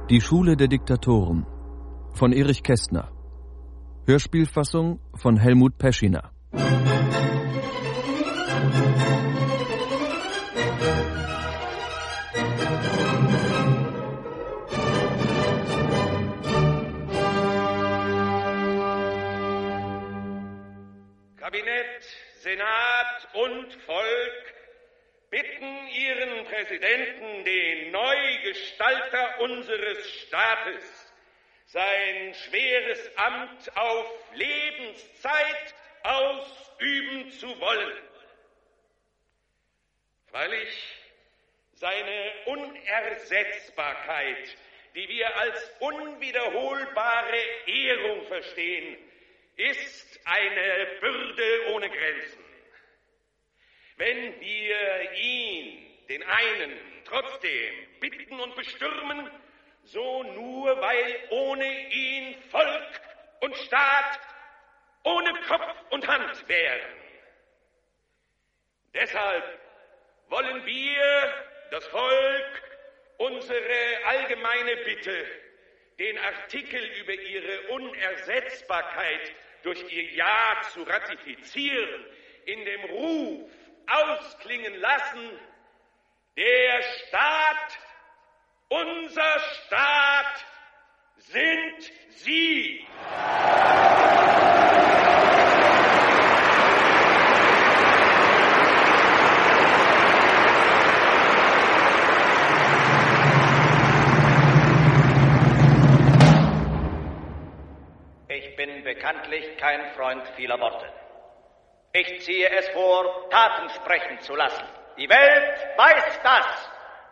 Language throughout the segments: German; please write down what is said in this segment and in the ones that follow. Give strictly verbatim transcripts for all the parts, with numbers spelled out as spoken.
Die Schule der Diktatoren von Erich Kästner. Hörspielfassung von Helmut Peschiner. Kabinett, Senat und Volk bitten Ihren Präsidenten, den Neugestalter unseres Staates, sein schweres Amt auf Lebenszeit ausüben zu wollen. Freilich seine Unersetzbarkeit, die wir als unwiederholbare Ehrung verstehen, ist eine Bürde ohne Grenzen. Wenn wir ihn, den einen, trotzdem bitten und bestürmen, so nur, weil ohne ihn Volk und Staat ohne Kopf und Hand wären. Deshalb wollen wir, das Volk, unsere allgemeine Bitte, den Artikel über ihre Unersetzbarkeit durch ihr Ja zu ratifizieren, in dem Ruf ausklingen lassen: Der Staat, unser Staat sind Sie. Ich bin bekanntlich kein Freund vieler Worte. Ich ziehe es vor, Taten sprechen zu lassen. Die Welt weiß das.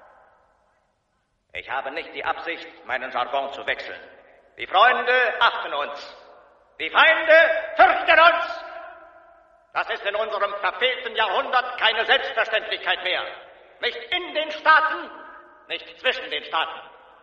Ich habe nicht die Absicht, meinen Jargon zu wechseln. Die Freunde achten uns. Die Feinde fürchten uns. Das ist in unserem verfehlten Jahrhundert keine Selbstverständlichkeit mehr. Nicht in den Staaten, nicht zwischen den Staaten.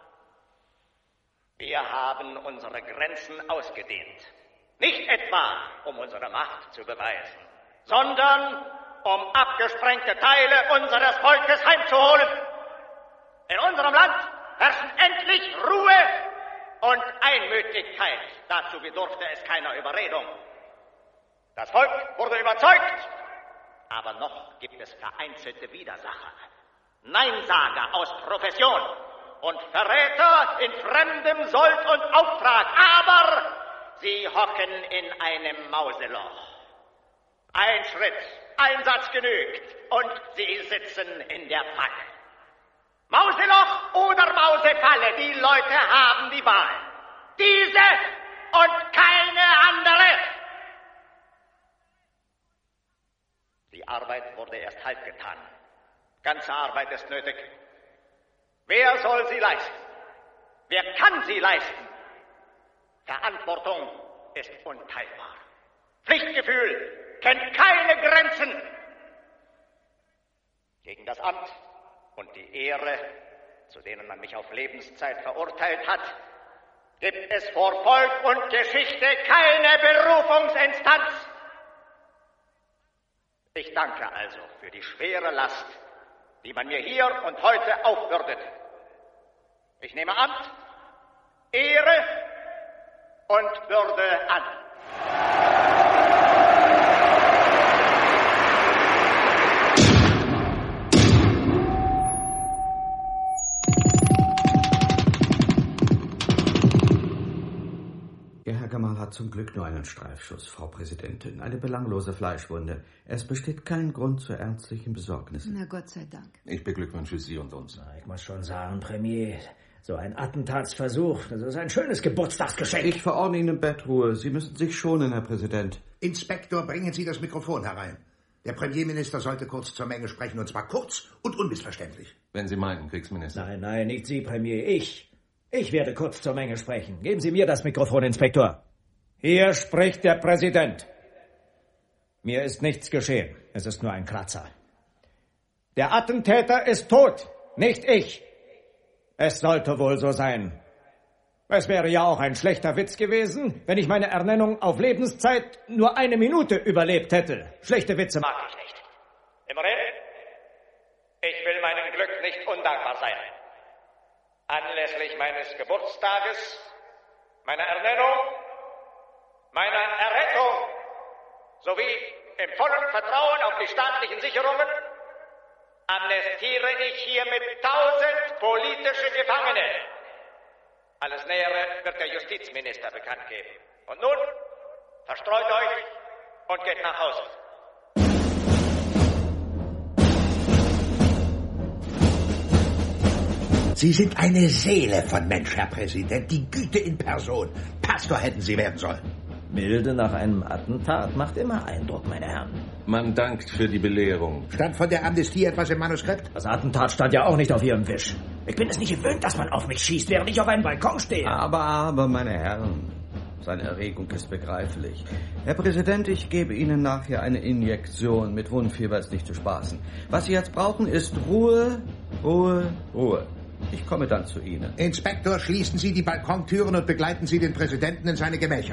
Wir haben unsere Grenzen ausgedehnt. Nicht etwa, um unsere Macht zu beweisen, sondern um abgesprengte Teile unseres Volkes heimzuholen. In unserem Land herrschen endlich Ruhe und Einmütigkeit. Dazu bedurfte es keiner Überredung. Das Volk wurde überzeugt, aber noch gibt es vereinzelte Widersacher, Neinsager aus Profession und Verräter in fremdem Sold und Auftrag. Aber sie hocken in einem Mauseloch. Ein Schritt, ein Satz genügt und sie sitzen in der Falle. Mauseloch oder Mausefalle, die Leute haben die Wahl. Diese und keine andere. Die Arbeit wurde erst halb getan. Ganze Arbeit ist nötig. Wer soll sie leisten? Wer kann sie leisten? Verantwortung ist unteilbar. Pflichtgefühl kennt keine Grenzen. Gegen das Amt und die Ehre, zu denen man mich auf Lebenszeit verurteilt hat, gibt es vor Volk und Geschichte keine Berufungsinstanz. Ich danke also für die schwere Last, die man mir hier und heute aufbürdet. Ich nehme Amt, Ehre und Würde an. Ihr Herr Gamal hat zum Glück nur einen Streifschuss, Frau Präsidentin. Eine belanglose Fleischwunde. Es besteht kein Grund zur ernstlichen Besorgnis. Na Gott sei Dank. Ich beglückwünsche Sie und uns. Na, ich muss schon sagen, Premier, so ein Attentatsversuch, das ist ein schönes Geburtstagsgeschenk. Ich verordne Ihnen Bettruhe. Sie müssen sich schonen, Herr Präsident. Inspektor, bringen Sie das Mikrofon herein. Der Premierminister sollte kurz zur Menge sprechen, und zwar kurz und unmissverständlich. Wenn Sie meinen, Kriegsminister. Nein, nein, nicht Sie, Premier, ich. Ich werde kurz zur Menge sprechen. Geben Sie mir das Mikrofon, Inspektor. Hier spricht der Präsident. Mir ist nichts geschehen. Es ist nur ein Kratzer. Der Attentäter ist tot, nicht ich. Es sollte wohl so sein. Es wäre ja auch ein schlechter Witz gewesen, wenn ich meine Ernennung auf Lebenszeit nur eine Minute überlebt hätte. Schlechte Witze mag ich nicht. Immerhin, ich will meinem Glück nicht undankbar sein. anlässlich meines Geburtstages, meiner Ernennung, meiner Errettung sowie im vollen Vertrauen auf die staatlichen Sicherungen amnestiere ich hiermit tausend politische Gefangene. Alles Nähere wird der Justizminister bekannt geben. Und nun, verstreut euch und geht nach Hause. Sie sind eine Seele von Mensch, Herr Präsident. Die Güte in Person. Pastor hätten Sie werden sollen. Milde nach einem Attentat macht immer Eindruck, meine Herren. Man dankt für die Belehrung. Stand von der Amnestie etwas im Manuskript? Das Attentat stand ja auch nicht auf Ihrem Wisch. Ich bin es nicht gewöhnt, dass man auf mich schießt, während ich auf einem Balkon stehe. Aber, aber, meine Herren, seine Erregung ist begreiflich. Herr Präsident, ich gebe Ihnen nachher eine Injektion. Mit Wundfieber ist nicht zu spaßen. Was Sie jetzt brauchen, ist Ruhe, Ruhe, Ruhe. Ich komme dann zu Ihnen. Inspektor, schließen Sie die Balkontüren und begleiten Sie den Präsidenten in seine Gemächer.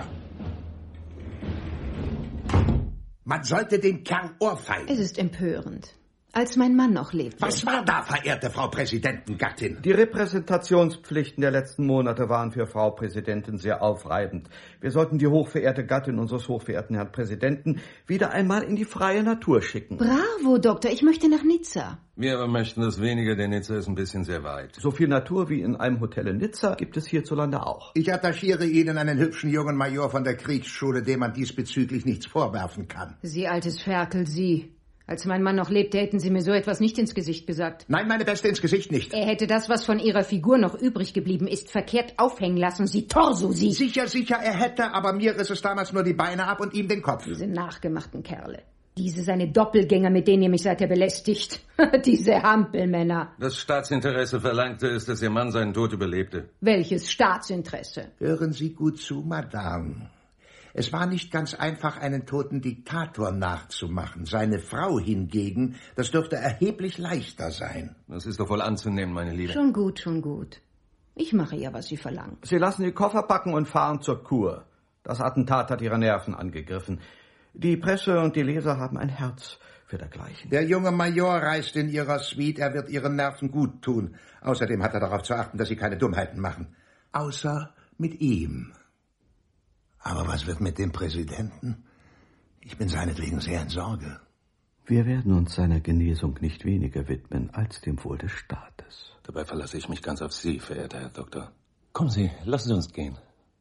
Man sollte den Kerl ohrfeigen. Es ist empörend. Als mein Mann noch lebte. Was war da, verehrte Frau Präsidentengattin? Die Repräsentationspflichten der letzten Monate waren für Frau Präsidentin sehr aufreibend. Wir sollten die hochverehrte Gattin unseres hochverehrten Herrn Präsidenten wieder einmal in die freie Natur schicken. Bravo, Doktor, ich möchte nach Nizza. Wir aber möchten das weniger, denn Nizza ist ein bisschen sehr weit. So viel Natur wie in einem Hotel in Nizza gibt es hierzulande auch. Ich attachiere Ihnen einen hübschen jungen Major von der Kriegsschule, dem man diesbezüglich nichts vorwerfen kann. Sie altes Ferkel, Sie. Als mein Mann noch lebte, hätten Sie mir so etwas nicht ins Gesicht gesagt. Nein, meine Beste, ins Gesicht nicht. Er hätte das, was von Ihrer Figur noch übrig geblieben ist, verkehrt aufhängen lassen. Sie Torso, Sie. Sicher, sicher, er hätte, aber mir riss es damals nur die Beine ab und ihm den Kopf. Diese nachgemachten Kerle. Diese seine Doppelgänger, mit denen ihr mich seither belästigt. Diese Hampelmänner. Das Staatsinteresse verlangte es, dass Ihr Mann seinen Tod überlebte. Welches Staatsinteresse? Hören Sie gut zu, Madame. Es war nicht ganz einfach, einen toten Diktator nachzumachen. Seine Frau hingegen, das dürfte erheblich leichter sein. Das ist doch wohl anzunehmen, meine Liebe. Schon gut, schon gut. Ich mache ja, was Sie verlangen. Sie lassen die Koffer packen und fahren zur Kur. Das Attentat hat Ihre Nerven angegriffen. Die Presse und die Leser haben ein Herz für dergleichen. Der junge Major reist in Ihrer Suite. Er wird Ihren Nerven gut tun. Außerdem hat er darauf zu achten, dass Sie keine Dummheiten machen. Außer mit ihm. Aber was wird mit dem Präsidenten? Ich bin seinetwegen sehr in Sorge. Wir werden uns seiner Genesung nicht weniger widmen als dem Wohl des Staates. Dabei verlasse ich mich ganz auf Sie, verehrter Herr Doktor. Kommen Sie, lassen Sie uns gehen.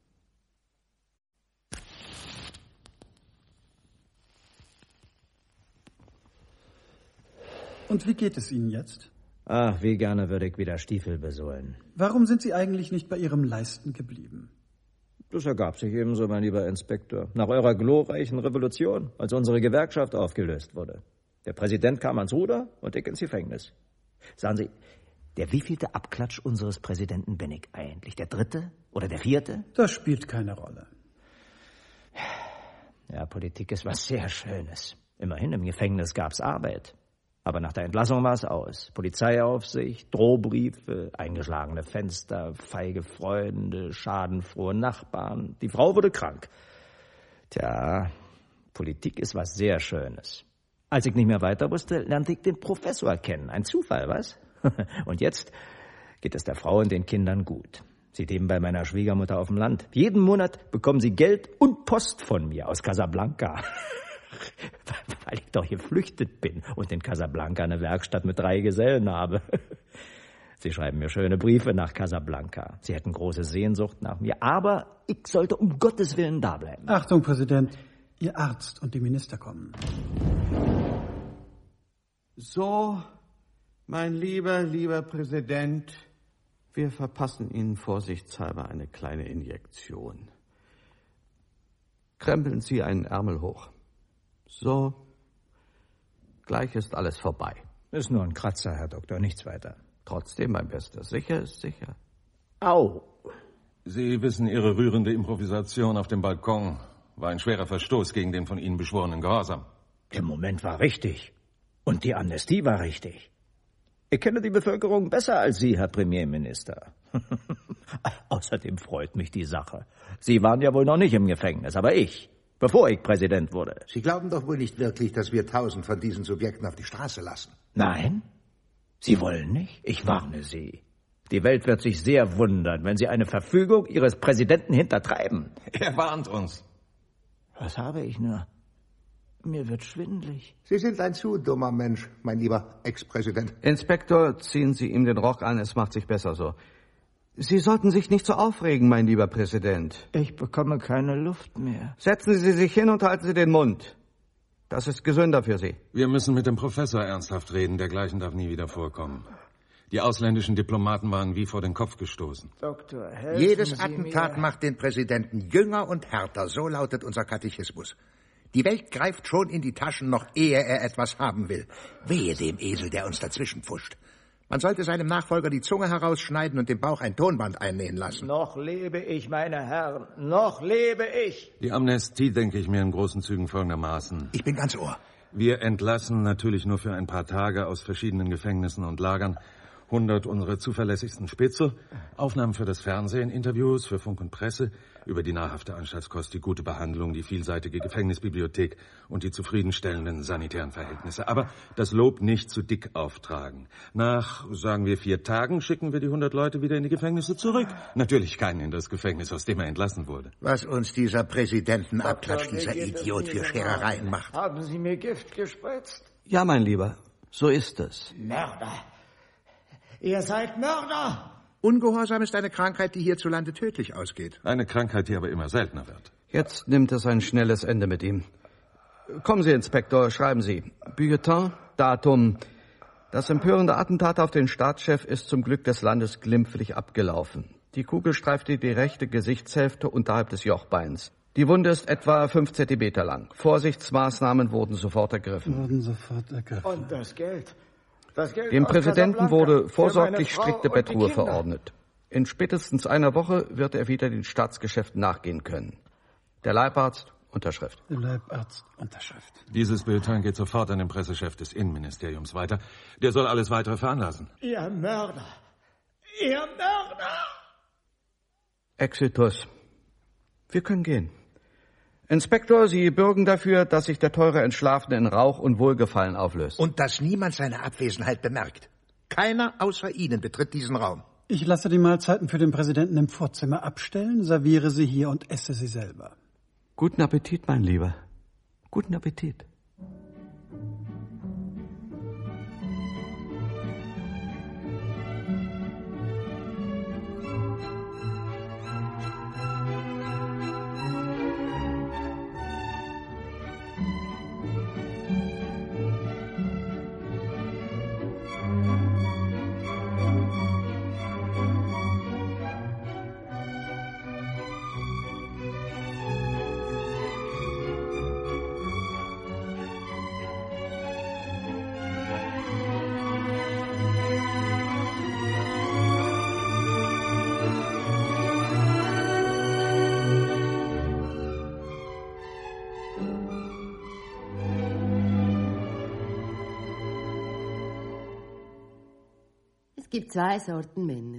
Und wie geht es Ihnen jetzt? Ach, wie gerne würde ich wieder Stiefel besohlen. Warum sind Sie eigentlich nicht bei Ihrem Leisten geblieben? Das ergab sich ebenso, mein lieber Inspektor. Nach eurer glorreichen Revolution, als unsere Gewerkschaft aufgelöst wurde. Der Präsident kam ans Ruder und ich ins Gefängnis. Sagen Sie, der wievielte Abklatsch unseres Präsidenten bin ich eigentlich? Der dritte oder der vierte? Das spielt keine Rolle. Ja, Politik ist was sehr Schönes. Immerhin, im Gefängnis gab's Arbeit. Aber nach der Entlassung war es aus. Polizeiaufsicht, Drohbriefe, eingeschlagene Fenster, feige Freunde, schadenfrohe Nachbarn. Die Frau wurde krank. Tja, Politik ist was sehr Schönes. Als ich nicht mehr weiter wusste, lernte ich den Professor kennen. Ein Zufall, was? Und jetzt geht es der Frau und den Kindern gut. Sie leben bei meiner Schwiegermutter auf dem Land. Jeden Monat bekommen sie Geld und Post von mir aus Casablanca. Weil ich doch geflüchtet bin und in Casablanca eine Werkstatt mit drei Gesellen habe. Sie schreiben mir schöne Briefe nach Casablanca. Sie hätten große Sehnsucht nach mir, aber ich sollte um Gottes Willen da bleiben. Achtung, Präsident, Ihr Arzt und die Minister kommen. So, mein lieber, lieber Präsident, wir verpassen Ihnen vorsichtshalber eine kleine Injektion. Krempeln Sie einen Ärmel hoch. So, gleich ist alles vorbei. Ist nur ein Kratzer, Herr Doktor, nichts weiter. Trotzdem, mein Bester, sicher ist sicher. Au! Sie wissen, Ihre rührende Improvisation auf dem Balkon war ein schwerer Verstoß gegen den von Ihnen beschworenen Gehorsam. Der Moment war richtig. Und die Amnestie war richtig. Ich kenne die Bevölkerung besser als Sie, Herr Premierminister. Außerdem freut mich die Sache. Sie waren ja wohl noch nicht im Gefängnis, aber ich, bevor ich Präsident wurde. Sie glauben doch wohl nicht wirklich, dass wir tausend von diesen Subjekten auf die Straße lassen. Nein, Sie wollen nicht? Ich warne Sie. Die Welt wird sich sehr wundern, wenn Sie eine Verfügung Ihres Präsidenten hintertreiben. Er warnt uns. Was habe ich nur? Mir wird schwindelig. Sie sind ein zu dummer Mensch, mein lieber Ex-Präsident. Inspektor, ziehen Sie ihm den Rock an, es macht sich besser so. Sie sollten sich nicht so aufregen, mein lieber Präsident. Ich bekomme keine Luft mehr. Setzen Sie sich hin und halten Sie den Mund. Das ist gesünder für Sie. Wir müssen mit dem Professor ernsthaft reden. Dergleichen darf nie wieder vorkommen. Die ausländischen Diplomaten waren wie vor den Kopf gestoßen. Doktor, helfen Jedes Sie Attentat mir. macht den Präsidenten jünger und härter. So lautet unser Katechismus. Die Welt greift schon in die Taschen, noch ehe er etwas haben will. Wehe dem Esel, der uns dazwischen pfuscht. Man sollte seinem Nachfolger die Zunge herausschneiden und dem Bauch ein Tonband einnähen lassen. Noch lebe ich, meine Herren, noch lebe ich. Die Amnestie denke ich mir in großen Zügen folgendermaßen. Ich bin ganz Ohr. Wir entlassen natürlich nur für ein paar Tage aus verschiedenen Gefängnissen und Lagern hundert unserer zuverlässigsten Spitzel, Aufnahmen für das Fernsehen, Interviews für Funk und Presse, über die nahrhafte Anstaltskost, die gute Behandlung, die vielseitige Gefängnisbibliothek und die zufriedenstellenden sanitären Verhältnisse. Aber das Lob nicht zu dick auftragen. Nach, sagen wir, vier Tagen schicken wir die hundert Leute wieder in die Gefängnisse zurück. Natürlich keinen in das Gefängnis, aus dem er entlassen wurde. Was uns dieser Präsidentenabklatsch, dieser Idiot für Scherereien macht. Haben Sie mir Gift gespritzt? Ja, mein Lieber, so ist es. Mörder. Ihr seid Mörder. Ungehorsam ist eine Krankheit, die hierzulande tödlich ausgeht. Eine Krankheit, die aber immer seltener wird. Jetzt nimmt es ein schnelles Ende mit ihm. Kommen Sie, Inspektor, schreiben Sie. Bulletin, Datum. Das empörende Attentat auf den Staatschef ist zum Glück des Landes glimpflich abgelaufen. Die Kugel streifte die rechte Gesichtshälfte unterhalb des Jochbeins. Die Wunde ist etwa fünf Zentimeter lang. Vorsichtsmaßnahmen wurden sofort ergriffen. Wurden sofort ergriffen. Und das Geld? Das Geld Dem aus Präsidenten Casablanca wurde vorsorglich für meine Frau strikte und die Bettruhe Kinder. verordnet. In spätestens einer Woche wird er wieder den Staatsgeschäften nachgehen können. Der Leibarzt, Unterschrift. Der Leibarzt, Unterschrift. Dieses Bulletin geht sofort an den Pressechef des Innenministeriums weiter. Der soll alles Weitere veranlassen. Ihr Mörder! Ihr Mörder! Exitus. Wir können gehen. Inspektor, Sie bürgen dafür, dass sich der teure Entschlafene in Rauch und Wohlgefallen auflöst. Und dass niemand seine Abwesenheit bemerkt. Keiner außer Ihnen betritt diesen Raum. Ich lasse die Mahlzeiten für den Präsidenten im Vorzimmer abstellen, serviere sie hier und esse sie selber. Guten Appetit, mein Lieber. Guten Appetit. Es gibt zwei Sorten Männer.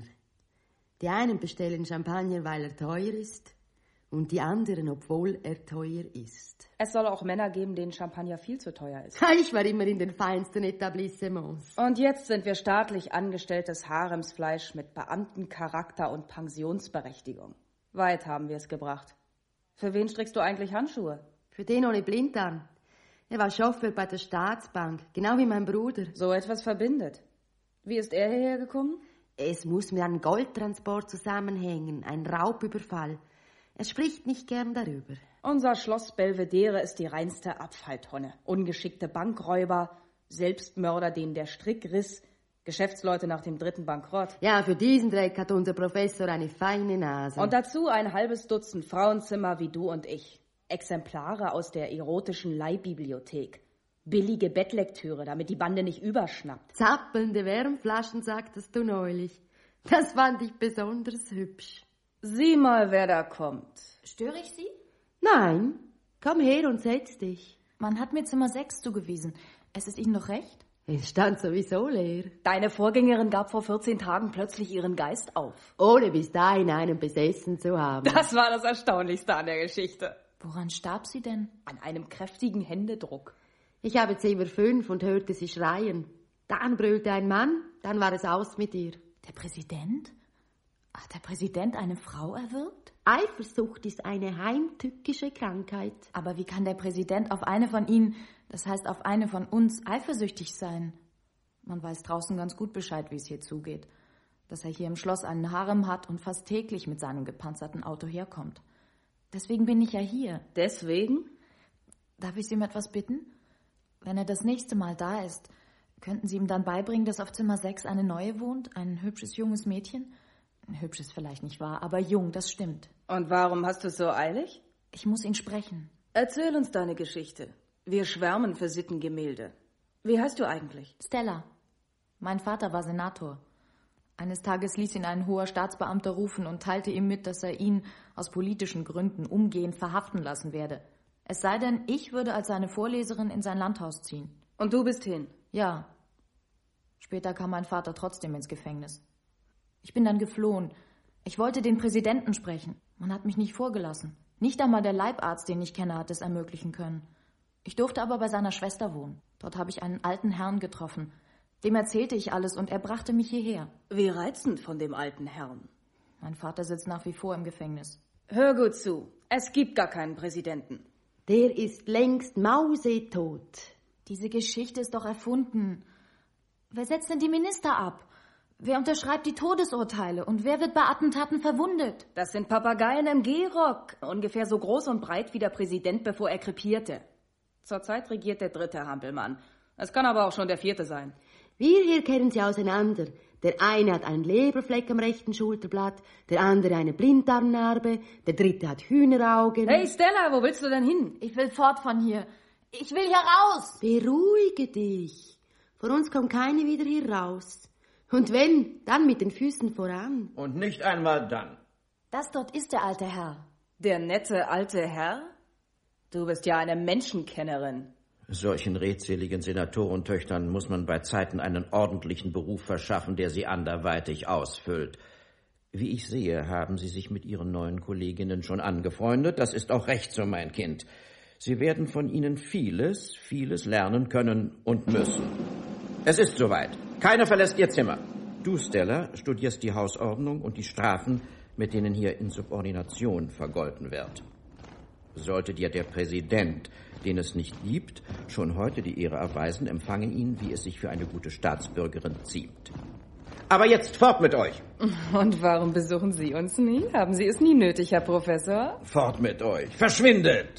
Die einen bestellen Champagner, weil er teuer ist, und die anderen, obwohl er teuer ist. Es soll auch Männer geben, denen Champagner viel zu teuer ist. Ich war immer in den feinsten Etablissements. Und jetzt sind wir staatlich angestelltes Haremsfleisch mit Beamtencharakter und Pensionsberechtigung. Weit haben wir es gebracht. Für wen strickst du eigentlich Handschuhe? Für den ohne Blinddarm. Er war Chauffeur bei der Staatsbank, genau wie mein Bruder. So etwas verbindet. Wie ist er hierher gekommen? Es muss mit einem Goldtransport zusammenhängen, ein Raubüberfall. Er spricht nicht gern darüber. Unser Schloss Belvedere ist die reinste Abfalltonne. Ungeschickte Bankräuber, Selbstmörder, denen der Strick riss, Geschäftsleute nach dem dritten Bankrott. Ja, für diesen Dreck hat unser Professor eine feine Nase. Und dazu ein halbes Dutzend Frauenzimmer wie du und ich. Exemplare aus der erotischen Leihbibliothek. Billige Bettlektüre, damit die Bande nicht überschnappt. Zappelnde Wärmflaschen, sagtest du neulich. Das fand ich besonders hübsch. Sieh mal, wer da kommt. Störe ich Sie? Nein, komm her und setz dich. Man hat mir Zimmer sechs zugewiesen. Es ist Ihnen noch recht? Es stand sowieso leer. Deine Vorgängerin gab vor vierzehn Tagen plötzlich ihren Geist auf. Ohne bis dahin einen besessen zu haben. Das war das Erstaunlichste an der Geschichte. Woran starb sie denn? An einem kräftigen Händedruck. Ich habe Zimmer fünf und hörte sie schreien. Dann brüllte ein Mann, dann war es aus mit ihr. Der Präsident? Hat der Präsident eine Frau erwürgt? Eifersucht ist eine heimtückische Krankheit. Aber wie kann der Präsident auf eine von Ihnen, das heißt auf eine von uns, eifersüchtig sein? Man weiß draußen ganz gut Bescheid, wie es hier zugeht. Dass er hier im Schloss einen Harem hat und fast täglich mit seinem gepanzerten Auto herkommt. Deswegen bin ich ja hier. Deswegen? Darf ich Sie um etwas bitten? Wenn er das nächste Mal da ist, könnten Sie ihm dann beibringen, dass auf Zimmer sechs eine neue wohnt? Ein hübsches, junges Mädchen? Hübsches vielleicht nicht wahr, aber jung, das stimmt. Und warum hast du es so eilig? Ich muss ihn sprechen. Erzähl uns deine Geschichte. Wir schwärmen für Sittengemälde. Wie heißt du eigentlich? Stella. Mein Vater war Senator. Eines Tages ließ ihn ein hoher Staatsbeamter rufen und teilte ihm mit, dass er ihn aus politischen Gründen umgehend verhaften lassen werde. Es sei denn, ich würde als seine Vorleserin in sein Landhaus ziehen. Und du bist hin? Ja. Später kam mein Vater trotzdem ins Gefängnis. Ich bin dann geflohen. Ich wollte den Präsidenten sprechen. Man hat mich nicht vorgelassen. Nicht einmal der Leibarzt, den ich kenne, hat es ermöglichen können. Ich durfte aber bei seiner Schwester wohnen. Dort habe ich einen alten Herrn getroffen. Dem erzählte ich alles und er brachte mich hierher. Wie reizend von dem alten Herrn. Mein Vater sitzt nach wie vor im Gefängnis. Hör gut zu. Es gibt gar keinen Präsidenten. Der ist längst mausetot. Diese Geschichte ist doch erfunden. Wer setzt denn die Minister ab? Wer unterschreibt die Todesurteile? Und wer wird bei Attentaten verwundet? Das sind Papageien im Gehrock. Ungefähr so groß und breit wie der Präsident, bevor er krepierte. Zurzeit regiert der dritte Hampelmann. Es kann aber auch schon der vierte sein. Wir hier kennen sie auseinander. Der eine hat einen Leberfleck am rechten Schulterblatt, der andere eine Blinddarmnarbe, der dritte hat Hühneraugen. Hey Stella, wo willst du denn hin? Ich will fort von hier. Ich will hier raus. Beruhige dich. Vor uns kommt keine wieder hier raus. Und wenn, dann mit den Füßen voran. Und nicht einmal dann. Das dort ist der alte Herr. Der nette alte Herr? Du bist ja eine Menschenkennerin. Solchen redseligen Senatorentöchtern muss man bei Zeiten einen ordentlichen Beruf verschaffen, der sie anderweitig ausfüllt. Wie ich sehe, haben Sie sich mit Ihren neuen Kolleginnen schon angefreundet. Das ist auch recht so, mein Kind. Sie werden von Ihnen vieles, vieles lernen können und müssen. Es ist soweit. Keiner verlässt Ihr Zimmer. Du, Stella, studierst die Hausordnung und die Strafen, mit denen hier Insubordination vergolten wird. Sollte dir der Präsident, den es nicht gibt, schon heute die Ehre erweisen, empfange ihn, wie es sich für eine gute Staatsbürgerin ziemt. Aber jetzt fort mit euch! Und warum besuchen Sie uns nie? Haben Sie es nie nötig, Herr Professor? Fort mit euch! Verschwindet!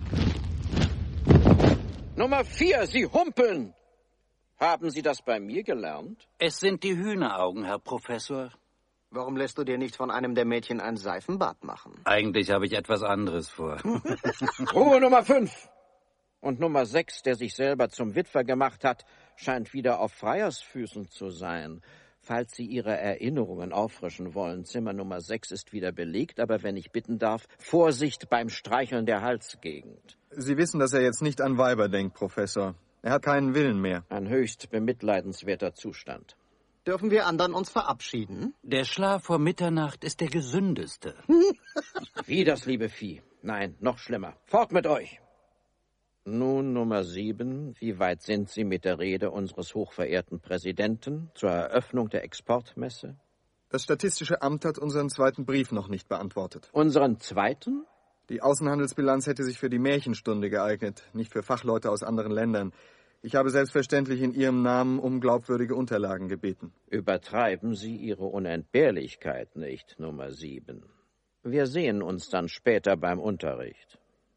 Nummer vier, Sie humpeln! Haben Sie das bei mir gelernt? Es sind die Hühneraugen, Herr Professor. Warum lässt du dir nicht von einem der Mädchen ein Seifenbad machen? Eigentlich habe ich etwas anderes vor. Ruhe Nummer fünf. Und Nummer sechs, der sich selber zum Witwer gemacht hat, scheint wieder auf Freiersfüßen zu sein. Falls Sie Ihre Erinnerungen auffrischen wollen, Zimmer Nummer sechs ist wieder belegt, aber wenn ich bitten darf, Vorsicht beim Streicheln der Halsgegend. Sie wissen, dass er jetzt nicht an Weiber denkt, Professor. Er hat keinen Willen mehr. Ein höchst bemitleidenswerter Zustand. Dürfen wir anderen uns verabschieden? Der Schlaf vor Mitternacht ist der gesündeste. Wie das liebe Vieh. Nein, noch schlimmer. Fort mit euch! Nun, Nummer sieben. Wie weit sind Sie mit der Rede unseres hochverehrten Präsidenten zur Eröffnung der Exportmesse? Das Statistische Amt hat unseren zweiten Brief noch nicht beantwortet. Unseren zweiten? Die Außenhandelsbilanz hätte sich für die Märchenstunde geeignet, nicht für Fachleute aus anderen Ländern. Ich habe selbstverständlich in Ihrem Namen um glaubwürdige Unterlagen gebeten. Übertreiben Sie Ihre Unentbehrlichkeit nicht, Nummer sieben. Wir sehen uns dann später beim Unterricht.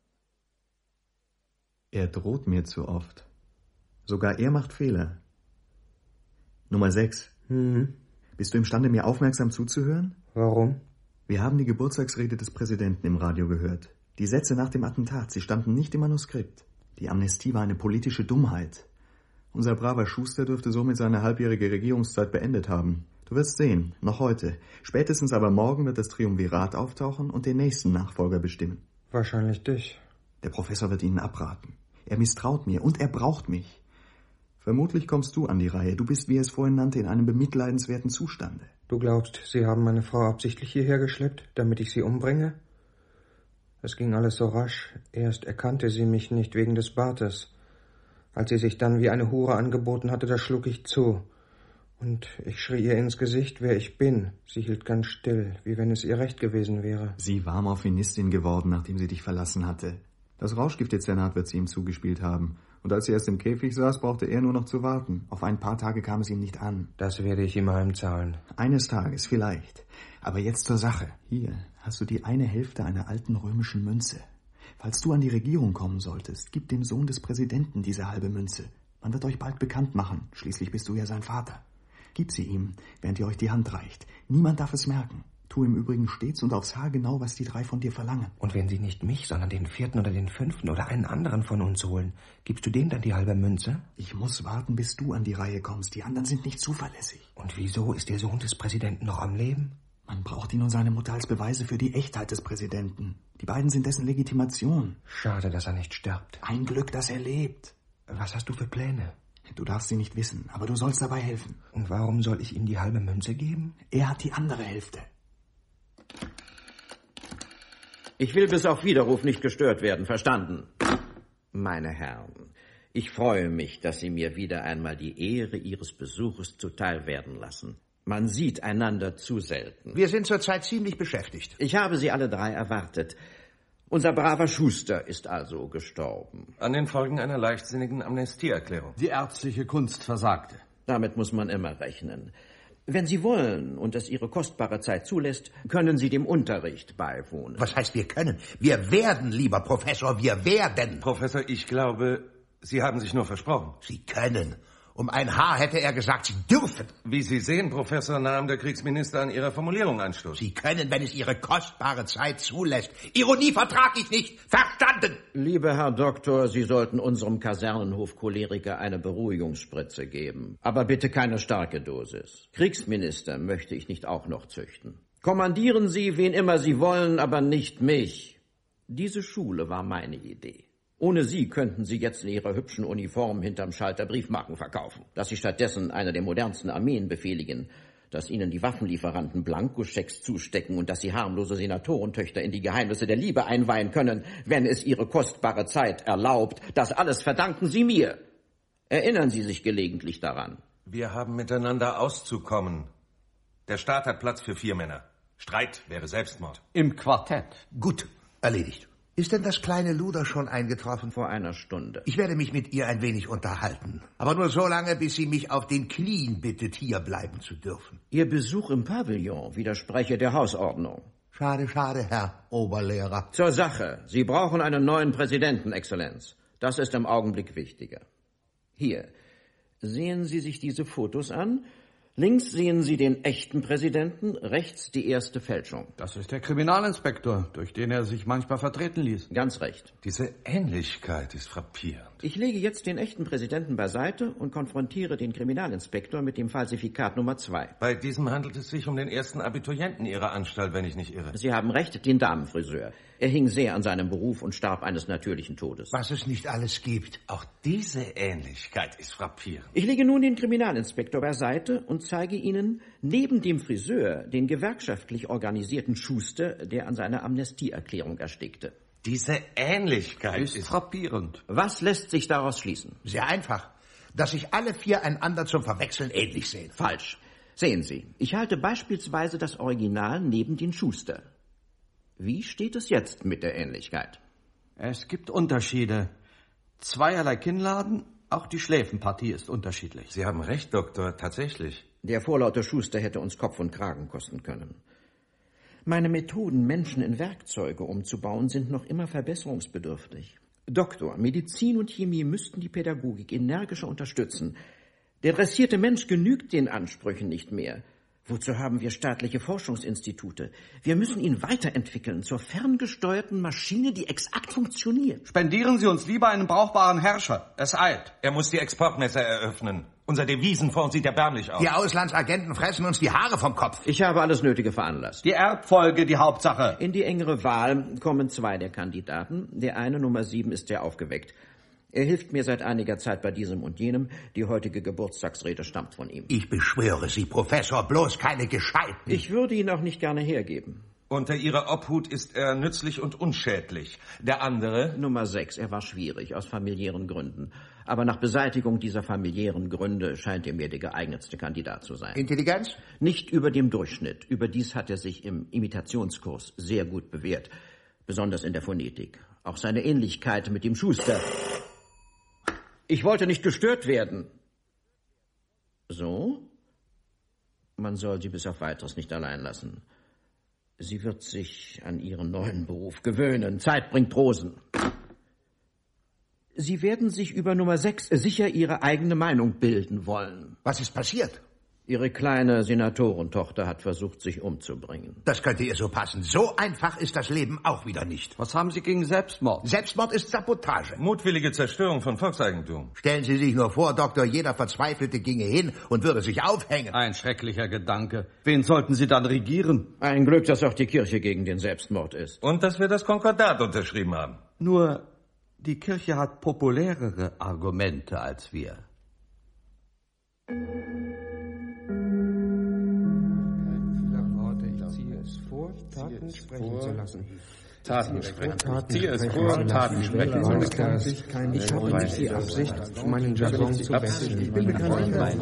Er droht mir zu oft. Sogar er macht Fehler. Nummer sechs. Hm. Bist du imstande, mir aufmerksam zuzuhören? Warum? Wir haben die Geburtstagsrede des Präsidenten im Radio gehört. Die Sätze nach dem Attentat, sie standen nicht im Manuskript. Die Amnestie war eine politische Dummheit. Unser braver Schuster dürfte somit seine halbjährige Regierungszeit beendet haben. Du wirst sehen, noch heute. Spätestens aber morgen wird das Triumvirat auftauchen und den nächsten Nachfolger bestimmen. Wahrscheinlich dich. Der Professor wird Ihnen abraten. Er misstraut mir und er braucht mich. Vermutlich kommst du an die Reihe. Du bist, wie er es vorhin nannte, in einem bemitleidenswerten Zustande. Du glaubst, Sie haben meine Frau absichtlich hierher geschleppt, damit ich sie umbringe? Es ging alles so rasch. Erst erkannte sie mich nicht wegen des Bartes. Als sie sich dann wie eine Hure angeboten hatte, da schlug ich zu. Und ich schrie ihr ins Gesicht, wer ich bin. Sie hielt ganz still, wie wenn es ihr recht gewesen wäre. Sie war Morphinistin geworden, nachdem sie dich verlassen hatte. Das Rauschgiftdezernat wird sie ihm zugespielt haben. Und als sie erst im Käfig saß, brauchte er nur noch zu warten. Auf ein paar Tage kam es ihm nicht an. Das werde ich ihm heimzahlen. Eines Tages, vielleicht. Aber jetzt zur Sache. Hier hast du die eine Hälfte einer alten römischen Münze. Falls du an die Regierung kommen solltest, gib dem Sohn des Präsidenten diese halbe Münze. Man wird euch bald bekannt machen. Schließlich bist du ja sein Vater. Gib sie ihm, während ihr euch die Hand reicht. Niemand darf es merken. Tu im Übrigen stets und aufs Haar genau, was die drei von dir verlangen. Und wenn sie nicht mich, sondern den vierten oder den fünften oder einen anderen von uns holen, gibst du dem dann die halbe Münze? Ich muss warten, bis du an die Reihe kommst. Die anderen sind nicht zuverlässig. Und wieso ist der Sohn des Präsidenten noch am Leben? Man braucht ihn und seine Mutter als Beweise für die Echtheit des Präsidenten. Die beiden sind dessen Legitimation. Schade, dass er nicht stirbt. Ein Glück, dass er lebt. Was hast du für Pläne? Du darfst sie nicht wissen, aber du sollst dabei helfen. Und warum soll ich ihm die halbe Münze geben? Er hat die andere Hälfte. Ich will bis auf Widerruf nicht gestört werden, verstanden? Meine Herren, ich freue mich, dass Sie mir wieder einmal die Ehre Ihres Besuches zuteil werden lassen. Man sieht einander zu selten. Wir sind zurzeit ziemlich beschäftigt. Ich habe Sie alle drei erwartet. Unser braver Schuster ist also gestorben. An den Folgen einer leichtsinnigen Amnestieerklärung. Die ärztliche Kunst versagte. Damit muss man immer rechnen. Wenn Sie wollen und es Ihre kostbare Zeit zulässt, können Sie dem Unterricht beiwohnen. Was heißt wir können? Wir werden, lieber Professor, wir werden. Professor, ich glaube, Sie haben sich nur versprochen. Sie können. Um ein Haar hätte er gesagt, Sie dürfen. Wie Sie sehen, Professor, nahm der Kriegsminister an Ihrer Formulierung Anstoß. Sie können, wenn es Ihre kostbare Zeit zulässt. Ironie vertrag ich nicht. Verstanden? Lieber Herr Doktor, Sie sollten unserem Kasernenhof-Choleriker eine Beruhigungsspritze geben. Aber bitte keine starke Dosis. Kriegsminister möchte ich nicht auch noch züchten. Kommandieren Sie, wen immer Sie wollen, aber nicht mich. Diese Schule war meine Idee. Ohne Sie könnten Sie jetzt in Ihrer hübschen Uniform hinterm Schalter Briefmarken verkaufen. Dass Sie stattdessen eine der modernsten Armeen befehligen, dass Ihnen die Waffenlieferanten Blankoschecks zustecken und dass Sie harmlose Senatorentöchter in die Geheimnisse der Liebe einweihen können, wenn es Ihre kostbare Zeit erlaubt. Das alles verdanken Sie mir. Erinnern Sie sich gelegentlich daran. Wir haben miteinander auszukommen. Der Staat hat Platz für vier Männer. Streit wäre Selbstmord. Im Quartett. Gut, erledigt. Ist denn das kleine Luder schon eingetroffen? Vor einer Stunde. Ich werde mich mit ihr ein wenig unterhalten. Aber nur so lange, bis sie mich auf den Knien bittet, hier bleiben zu dürfen. Ihr Besuch im Pavillon widerspreche der Hausordnung. Schade, schade, Herr Oberlehrer. Zur Sache. Sie brauchen einen neuen Präsidenten, Exzellenz. Das ist im Augenblick wichtiger. Hier, sehen Sie sich diese Fotos an. Links sehen Sie den echten Präsidenten, rechts die erste Fälschung. Das ist der Kriminalinspektor, durch den er sich manchmal vertreten ließ. Ganz recht. Diese Ähnlichkeit ist frappierend. Ich lege jetzt den echten Präsidenten beiseite und konfrontiere den Kriminalinspektor mit dem Falsifikat Nummer zwei. Bei diesem handelt es sich um den ersten Abiturienten Ihrer Anstalt, wenn ich nicht irre. Sie haben recht, den Damenfriseur. Er hing sehr an seinem Beruf und starb eines natürlichen Todes. Was es nicht alles gibt. Auch diese Ähnlichkeit ist frappierend. Ich lege nun den Kriminalinspektor beiseite und zeige Ihnen neben dem Friseur den gewerkschaftlich organisierten Schuster, der an seiner Amnestieerklärung erstickte. Diese Ähnlichkeit ist, ist frappierend. Was lässt sich daraus schließen? Sehr einfach. Dass sich alle vier einander zum Verwechseln ähnlich sehen. Falsch. Sehen Sie, ich halte beispielsweise das Original neben den Schuster. Wie steht es jetzt mit der Ähnlichkeit? Es gibt Unterschiede. Zweierlei Kinnladen, auch die Schläfenpartie ist unterschiedlich. Sie haben recht, Doktor, tatsächlich. Der vorlaute Schuster hätte uns Kopf und Kragen kosten können. Meine Methoden, Menschen in Werkzeuge umzubauen, sind noch immer verbesserungsbedürftig. Doktor, Medizin und Chemie müssten die Pädagogik energischer unterstützen. Der dressierte Mensch genügt den Ansprüchen nicht mehr. Wozu haben wir staatliche Forschungsinstitute? Wir müssen ihn weiterentwickeln zur ferngesteuerten Maschine, die exakt funktioniert. Spendieren Sie uns lieber einen brauchbaren Herrscher. Es eilt. Er muss die Exportmesser eröffnen. Unser Devisenfonds sieht erbärmlich aus. Die Auslandsagenten fressen uns die Haare vom Kopf. Ich habe alles Nötige veranlasst. Die Erbfolge, die Hauptsache. In die engere Wahl kommen zwei der Kandidaten. Der eine, Nummer sieben, ist sehr aufgeweckt. Er hilft mir seit einiger Zeit bei diesem und jenem. Die heutige Geburtstagsrede stammt von ihm. Ich beschwöre Sie, Professor, bloß keine Gescheiten. Ich würde ihn auch nicht gerne hergeben. Unter Ihrer Obhut ist er nützlich und unschädlich. Der andere? Nummer sechs, er war schwierig, aus familiären Gründen. Aber nach Beseitigung dieser familiären Gründe scheint er mir der geeignetste Kandidat zu sein. Intelligenz? Nicht über dem Durchschnitt. Überdies hat er sich im Imitationskurs sehr gut bewährt. Besonders in der Phonetik. Auch seine Ähnlichkeit mit dem Schuster. Ich wollte nicht gestört werden. So? Man soll sie bis auf Weiteres nicht allein lassen. Sie wird sich an ihren neuen Beruf gewöhnen. Zeit bringt Rosen. Sie werden sich über Nummer sechs sicher Ihre eigene Meinung bilden wollen. Was ist passiert? Ihre kleine Senatorentochter hat versucht, sich umzubringen. Das könnte ihr so passen. So einfach ist das Leben auch wieder nicht. Was haben Sie gegen Selbstmord? Selbstmord ist Sabotage. Mutwillige Zerstörung von Volkseigentum. Stellen Sie sich nur vor, Doktor, jeder Verzweifelte ginge hin und würde sich aufhängen. Ein schrecklicher Gedanke. Wen sollten Sie dann regieren? Ein Glück, dass auch die Kirche gegen den Selbstmord ist. Und dass wir das Konkordat unterschrieben haben. Nur, die Kirche hat populärere Argumente als wir. Taten sprechen zu lassen. Taten sprechen. Ich ziehe es vor, Taten sprechen zu lassen. Ich habe nicht die Absicht, meinen Jargon zu wechseln. Ich bin bekannt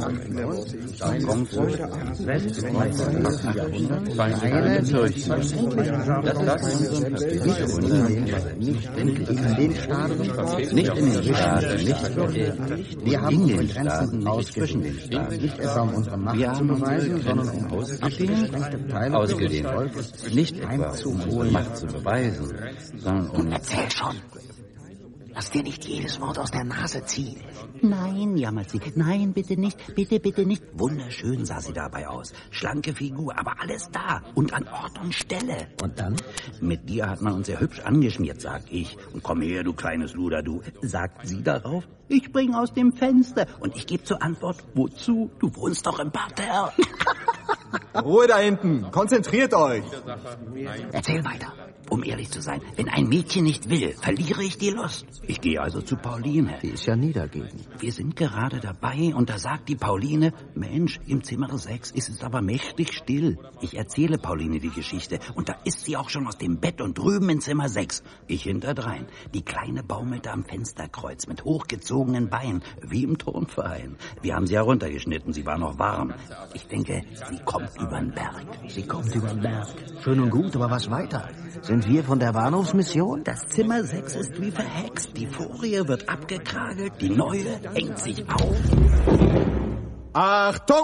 bei einer solchen, dass das nicht in den Staaten, nicht in den Staaten, nicht wir haben unsere Grenzen aus zwischen den Staaten, nicht etwa um unsere Macht zu beweisen, sondern um ausgedehnt, ausgedehnt, nicht etwa um unsere Macht zu beweisen, sondern um... Erzähl schon. Lass dir nicht jedes Wort aus der Nase ziehen. Nein, jammert sie. Nein, bitte nicht. Bitte, bitte nicht. Wunderschön sah sie dabei aus. Schlanke Figur, aber alles da. Und an Ort und Stelle. Und dann? Mit dir hat man uns ja hübsch angeschmiert, sag ich. Und komm her, du kleines Luder, du. Sagt sie darauf, ich spring aus dem Fenster. Und ich gebe zur Antwort, wozu? Du wohnst doch im Parterre. Ruhe da hinten. Konzentriert euch. Erzähl weiter. Um ehrlich zu sein, wenn ein Mädchen nicht will, verliere ich die Lust. Ich gehe also zu Pauline. Die ist ja niedergegeben. Wir sind gerade dabei und da sagt die Pauline, Mensch, im Zimmer sechs ist es aber mächtig still. Ich erzähle Pauline die Geschichte und da ist sie auch schon aus dem Bett und drüben in Zimmer sechs. Ich hinterdrein. Die Kleine baumelte am Fensterkreuz mit hochgezogenen Beinen, wie im Turnverein. Wir haben sie heruntergeschnitten, sie war noch warm. Ich denke, sie kommt über den Berg. Sie kommt über den Berg. Schön und gut, aber was weiter? Sind wir von der Bahnhofsmission? Das Zimmer sechs ist wie verhext. Die Folie wird abgekragelt, die neue hängt sich auf. Achtung!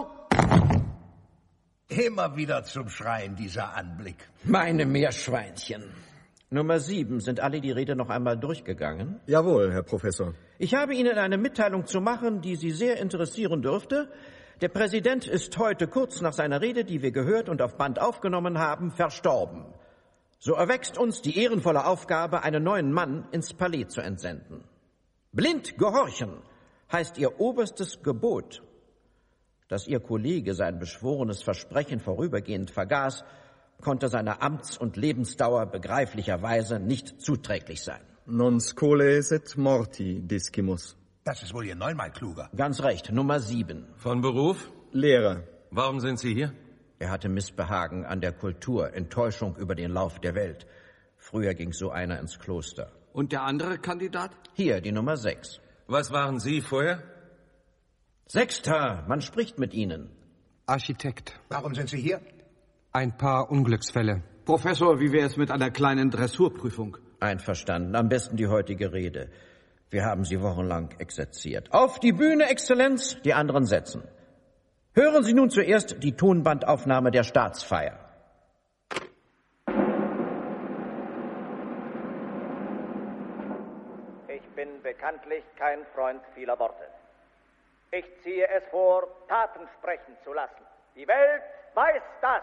Immer wieder zum Schreien, dieser Anblick. Meine Meerschweinchen. Nummer sieben, sind alle die Rede noch einmal durchgegangen? Jawohl, Herr Professor. Ich habe Ihnen eine Mitteilung zu machen, die Sie sehr interessieren dürfte. Der Präsident ist heute kurz nach seiner Rede, die wir gehört und auf Band aufgenommen haben, verstorben. So erwächst uns die ehrenvolle Aufgabe, einen neuen Mann ins Palais zu entsenden. Blind gehorchen heißt Ihr oberstes Gebot. Dass Ihr Kollege sein beschworenes Versprechen vorübergehend vergaß, konnte seiner Amts- und Lebensdauer begreiflicherweise nicht zuträglich sein. Non scole sed morti discimus. Das ist wohl Ihr neunmal kluger. Ganz recht, Nummer sieben. Von Beruf? Lehrer. Warum sind Sie hier? Er hatte Missbehagen an der Kultur, Enttäuschung über den Lauf der Welt. Früher ging so einer ins Kloster. Und der andere Kandidat? Hier, die Nummer sechs. Was waren Sie vorher? Sechster, man spricht mit Ihnen. Architekt. Warum sind Sie hier? Ein paar Unglücksfälle. Professor, wie wäre es mit einer kleinen Dressurprüfung? Einverstanden, am besten die heutige Rede. Wir haben sie wochenlang exerziert. Auf die Bühne, Exzellenz, die anderen setzen. Hören Sie nun zuerst die Tonbandaufnahme der Staatsfeier. Ich bin bekanntlich kein Freund vieler Worte. Ich ziehe es vor, Taten sprechen zu lassen. Die Welt weiß das.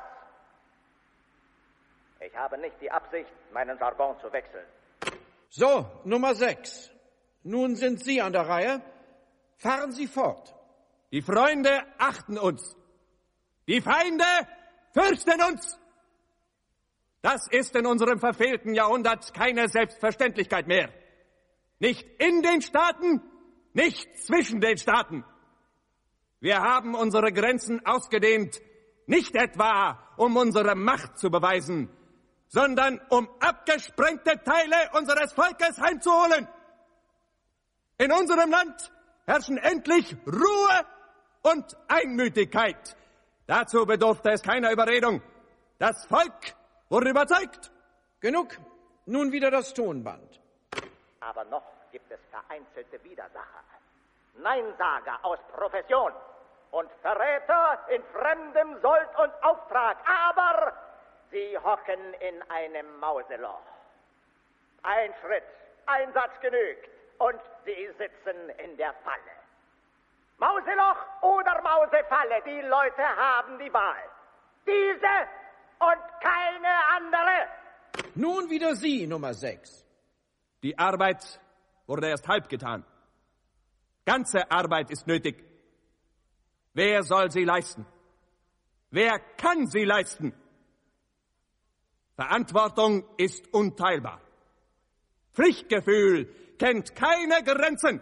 Ich habe nicht die Absicht, meinen Jargon zu wechseln. So, Nummer sechs. Nun sind Sie an der Reihe. Fahren Sie fort. Die Freunde achten uns. Die Feinde fürchten uns. Das ist in unserem verfehlten Jahrhundert keine Selbstverständlichkeit mehr. Nicht in den Staaten, nicht zwischen den Staaten. Wir haben unsere Grenzen ausgedehnt, nicht etwa, um unsere Macht zu beweisen, sondern um abgesprengte Teile unseres Volkes heimzuholen. In unserem Land herrschen endlich Ruhe und Einmütigkeit. Dazu bedurfte es keiner Überredung. Das Volk wurde überzeugt. Genug. Nun wieder das Tonband. Aber noch gibt es vereinzelte Widersacher. Neinsager aus Profession und Verräter in fremdem Sold und Auftrag. Aber sie hocken in einem Mauseloch. Ein Schritt, ein Satz genügt und sie sitzen in der Falle. Mauseloch oder Mausefalle, die Leute haben die Wahl. Diese und keine andere. Nun wieder Sie, Nummer sechs. Die Arbeit wurde erst halb getan. Ganze Arbeit ist nötig. Wer soll sie leisten? Wer kann sie leisten? Verantwortung ist unteilbar. Pflichtgefühl kennt keine Grenzen.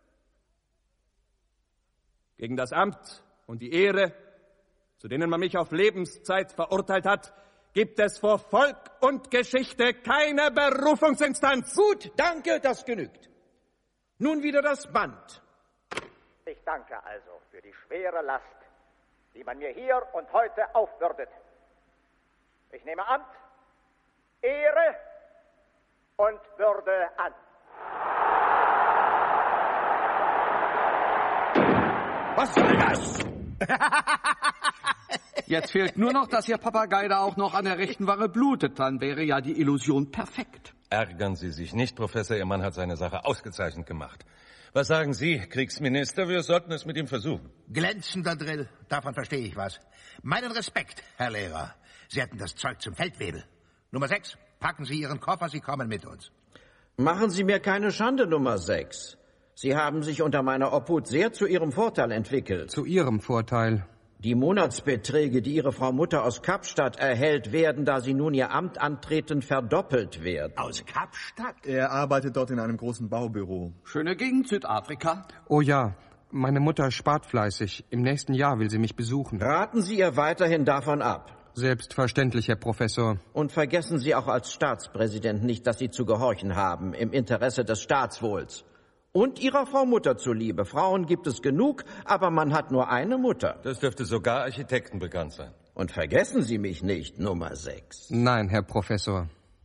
Gegen das Amt und die Ehre, zu denen man mich auf Lebenszeit verurteilt hat, gibt es vor Volk und Geschichte keine Berufungsinstanz. Gut, danke, das genügt. Nun wieder das Band. Ich danke also für die schwere Last, die man mir hier und heute aufbürdet. Ich nehme Amt, Ehre und Würde an. Was soll das? Jetzt fehlt nur noch, dass Ihr Papagei da auch noch an der rechten Wange blutet. Dann wäre ja die Illusion perfekt. Ärgern Sie sich nicht, Professor. Ihr Mann hat seine Sache ausgezeichnet gemacht. Was sagen Sie, Kriegsminister? Wir sollten es mit ihm versuchen. Glänzender Drill, davon verstehe ich was. Meinen Respekt, Herr Lehrer. Sie hatten das Zeug zum Feldwebel. Nummer sechs, packen Sie Ihren Koffer, Sie kommen mit uns. Machen Sie mir keine Schande, Nummer sechs. Sie haben sich unter meiner Obhut sehr zu Ihrem Vorteil entwickelt. Zu Ihrem Vorteil? Die Monatsbeträge, die Ihre Frau Mutter aus Kapstadt erhält, werden, da Sie nun Ihr Amt antreten, verdoppelt werden. Aus Kapstadt? Er arbeitet dort in einem großen Baubüro. Schöne Gegend, Südafrika. Oh ja, meine Mutter spart fleißig. Im nächsten Jahr will sie mich besuchen. Raten Sie ihr weiterhin davon ab. Selbstverständlich, Herr Professor. Und vergessen Sie auch als Staatspräsident nicht, dass Sie zu gehorchen haben, im Interesse des Staatswohls. Und Ihrer Frau Mutter zuliebe. Frauen gibt es genug, aber man hat nur eine Mutter. Das dürfte sogar Architekten bekannt sein. Und vergessen Sie mich nicht, Nummer sechs. Nein, Herr Professor.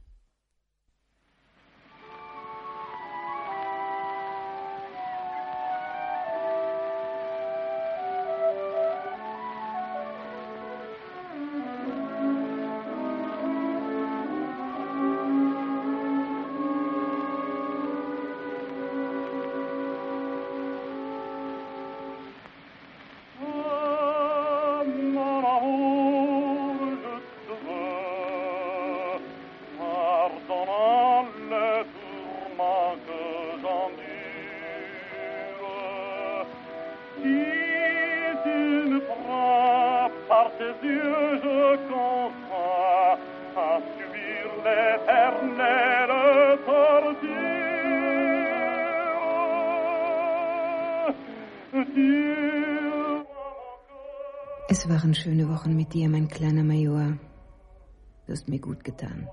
Es waren schöne Wochen mit dir, mein kleiner Major. Du hast mir gut getan.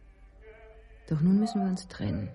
Doch nun müssen wir uns trennen.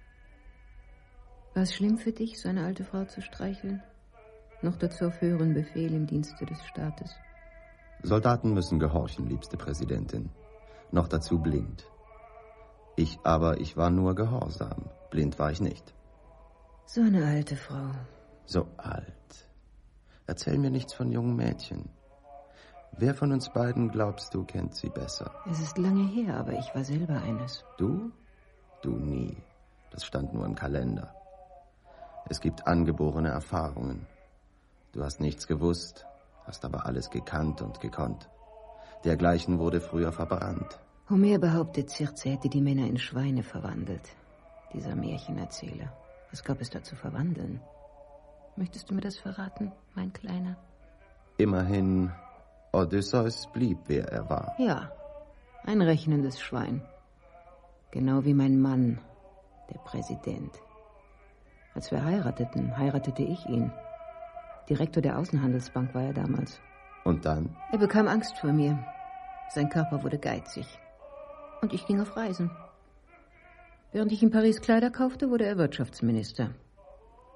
War es schlimm für dich, so eine alte Frau zu streicheln? Noch dazu auf höheren Befehl im Dienste des Staates. Soldaten müssen gehorchen, liebste Präsidentin. Noch dazu blind. Ich aber, ich war nur gehorsam. Blind war ich nicht. So eine alte Frau. So alt. Erzähl mir nichts von jungen Mädchen. Wer von uns beiden, glaubst du, kennt sie besser? Es ist lange her, aber ich war selber eines. Du? Du nie. Das stand nur im Kalender. Es gibt angeborene Erfahrungen. Du hast nichts gewusst, hast aber alles gekannt und gekonnt. Dergleichen wurde früher verbrannt. Homer behauptet, Circe hätte die Männer in Schweine verwandelt. Dieser Märchenerzähler. Was gab es da zu verwandeln? Möchtest du mir das verraten, mein Kleiner? Immerhin, Odysseus blieb, wer er war. Ja, ein rechnendes Schwein. Genau wie mein Mann, der Präsident. Als wir heirateten, heiratete ich ihn. Direktor der Außenhandelsbank war er damals. Und dann? Er bekam Angst vor mir. Sein Körper wurde geizig. Und ich ging auf Reisen. Während ich in Paris Kleider kaufte, wurde er Wirtschaftsminister.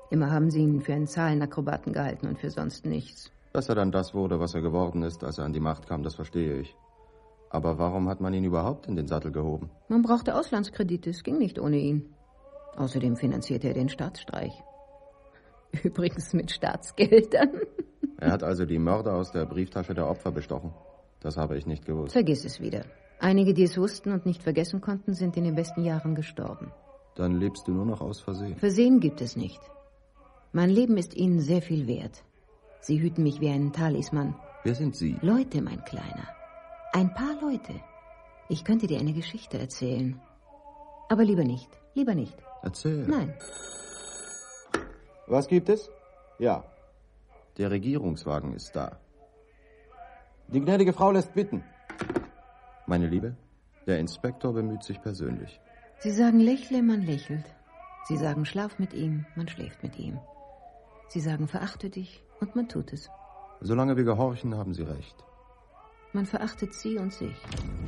Immer haben sie ihn für einen Zahlenakrobaten gehalten und für sonst nichts. Dass er dann das wurde, was er geworden ist, als er an die Macht kam, das verstehe ich. Aber warum hat man ihn überhaupt in den Sattel gehoben? Man brauchte Auslandskredite, es ging nicht ohne ihn. Außerdem finanzierte er den Staatsstreich. Übrigens mit Staatsgeldern. Er hat also die Mörder aus der Brieftasche der Opfer bestochen. Das habe ich nicht gewusst. Vergiss es wieder. Einige, die es wussten und nicht vergessen konnten, sind in den besten Jahren gestorben. Dann lebst du nur noch aus Versehen. Versehen gibt es nicht. Mein Leben ist ihnen sehr viel wert. Sie hüten mich wie einen Talisman. Wer sind Sie? Leute, mein Kleiner. Ein paar Leute. Ich könnte dir eine Geschichte erzählen. Aber lieber nicht. Lieber nicht. Erzähl. Nein. Was gibt es? Ja. Der Regierungswagen ist da. Die gnädige Frau lässt bitten. Meine Liebe, der Inspektor bemüht sich persönlich. Sie sagen, lächle, man lächelt. Sie sagen, schlaf mit ihm, man schläft mit ihm. Sie sagen, verachte dich, und man tut es. Solange wir gehorchen, haben Sie recht. Man verachtet sie und sich.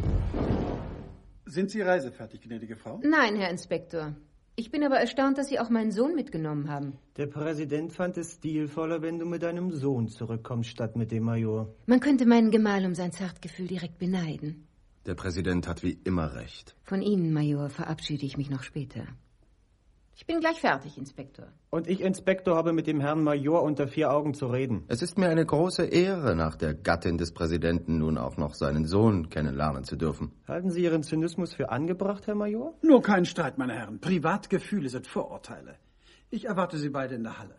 Sind Sie reisefertig, gnädige Frau? Nein, Herr Inspektor. Ich bin aber erstaunt, dass Sie auch meinen Sohn mitgenommen haben. Der Präsident fand es stilvoller, wenn du mit deinem Sohn zurückkommst, statt mit dem Major. Man könnte meinen Gemahl um sein Zartgefühl direkt beneiden. Der Präsident hat wie immer recht. Von Ihnen, Major, verabschiede ich mich noch später. Ich bin gleich fertig, Inspektor. Und ich, Inspektor, habe mit dem Herrn Major unter vier Augen zu reden. Es ist mir eine große Ehre, nach der Gattin des Präsidenten nun auch noch seinen Sohn kennenlernen zu dürfen. Halten Sie Ihren Zynismus für angebracht, Herr Major? Nur kein Streit, meine Herren. Privatgefühle sind Vorurteile. Ich erwarte Sie beide in der Halle.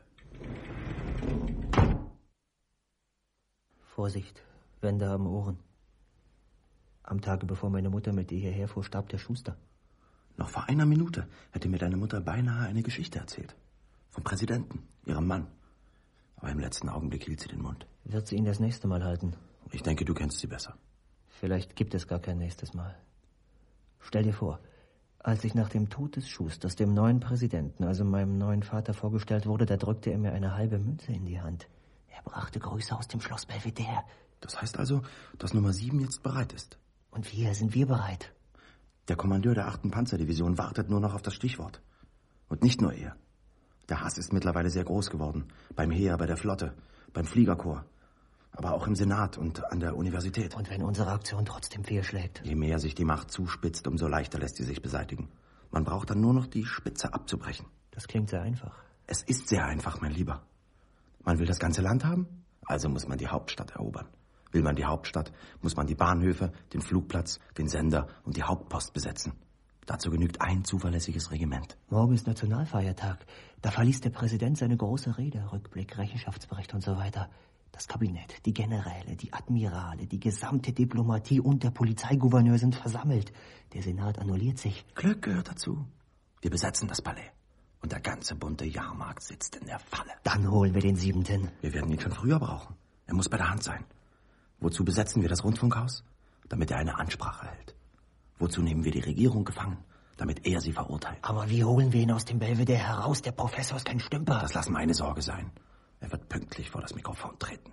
Vorsicht, Wände haben Ohren. Am Tage, bevor meine Mutter mit dir hierher fuhr, starb der Schuster. Noch vor einer Minute hätte mir deine Mutter beinahe eine Geschichte erzählt. Vom Präsidenten, ihrem Mann. Aber im letzten Augenblick hielt sie den Mund. Wird sie ihn das nächste Mal halten? Ich denke, du kennst sie besser. Vielleicht gibt es gar kein nächstes Mal. Stell dir vor, als ich nach dem Tod des Schusters dem neuen Präsidenten, also meinem neuen Vater, vorgestellt wurde, da drückte er mir eine halbe Münze in die Hand. Er brachte Grüße aus dem Schloss Belvedere. Das heißt also, dass Nummer sieben jetzt bereit ist. Und wir, sind wir bereit? Der Kommandeur der achten Panzerdivision wartet nur noch auf das Stichwort. Und nicht nur er. Der Hass ist mittlerweile sehr groß geworden. Beim Heer, bei der Flotte, beim Fliegerkorps. Aber auch im Senat und an der Universität. Und wenn unsere Aktion trotzdem fehlschlägt? Je mehr sich die Macht zuspitzt, umso leichter lässt sie sich beseitigen. Man braucht dann nur noch die Spitze abzubrechen. Das klingt sehr einfach. Es ist sehr einfach, mein Lieber. Man will das ganze Land haben, also muss man die Hauptstadt erobern. Will man die Hauptstadt, muss man die Bahnhöfe, den Flugplatz, den Sender und die Hauptpost besetzen. Dazu genügt ein zuverlässiges Regiment. Morgen ist Nationalfeiertag. Da verliest der Präsident seine große Rede, Rückblick, Rechenschaftsbericht und so weiter. Das Kabinett, die Generäle, die Admirale, die gesamte Diplomatie und der Polizeigouverneur sind versammelt. Der Senat annulliert sich. Glück gehört dazu. Wir besetzen das Palais. Und der ganze bunte Jahrmarkt sitzt in der Falle. Dann holen wir den siebenten. Wir werden ihn schon früher brauchen. Er muss bei der Hand sein. Wozu besetzen wir das Rundfunkhaus? Damit er eine Ansprache hält. Wozu nehmen wir die Regierung gefangen? Damit er sie verurteilt. Aber wie holen wir ihn aus dem Belvedere heraus? Der Professor ist kein Stümper. Das lass meine Sorge sein. Er wird pünktlich vor das Mikrofon treten.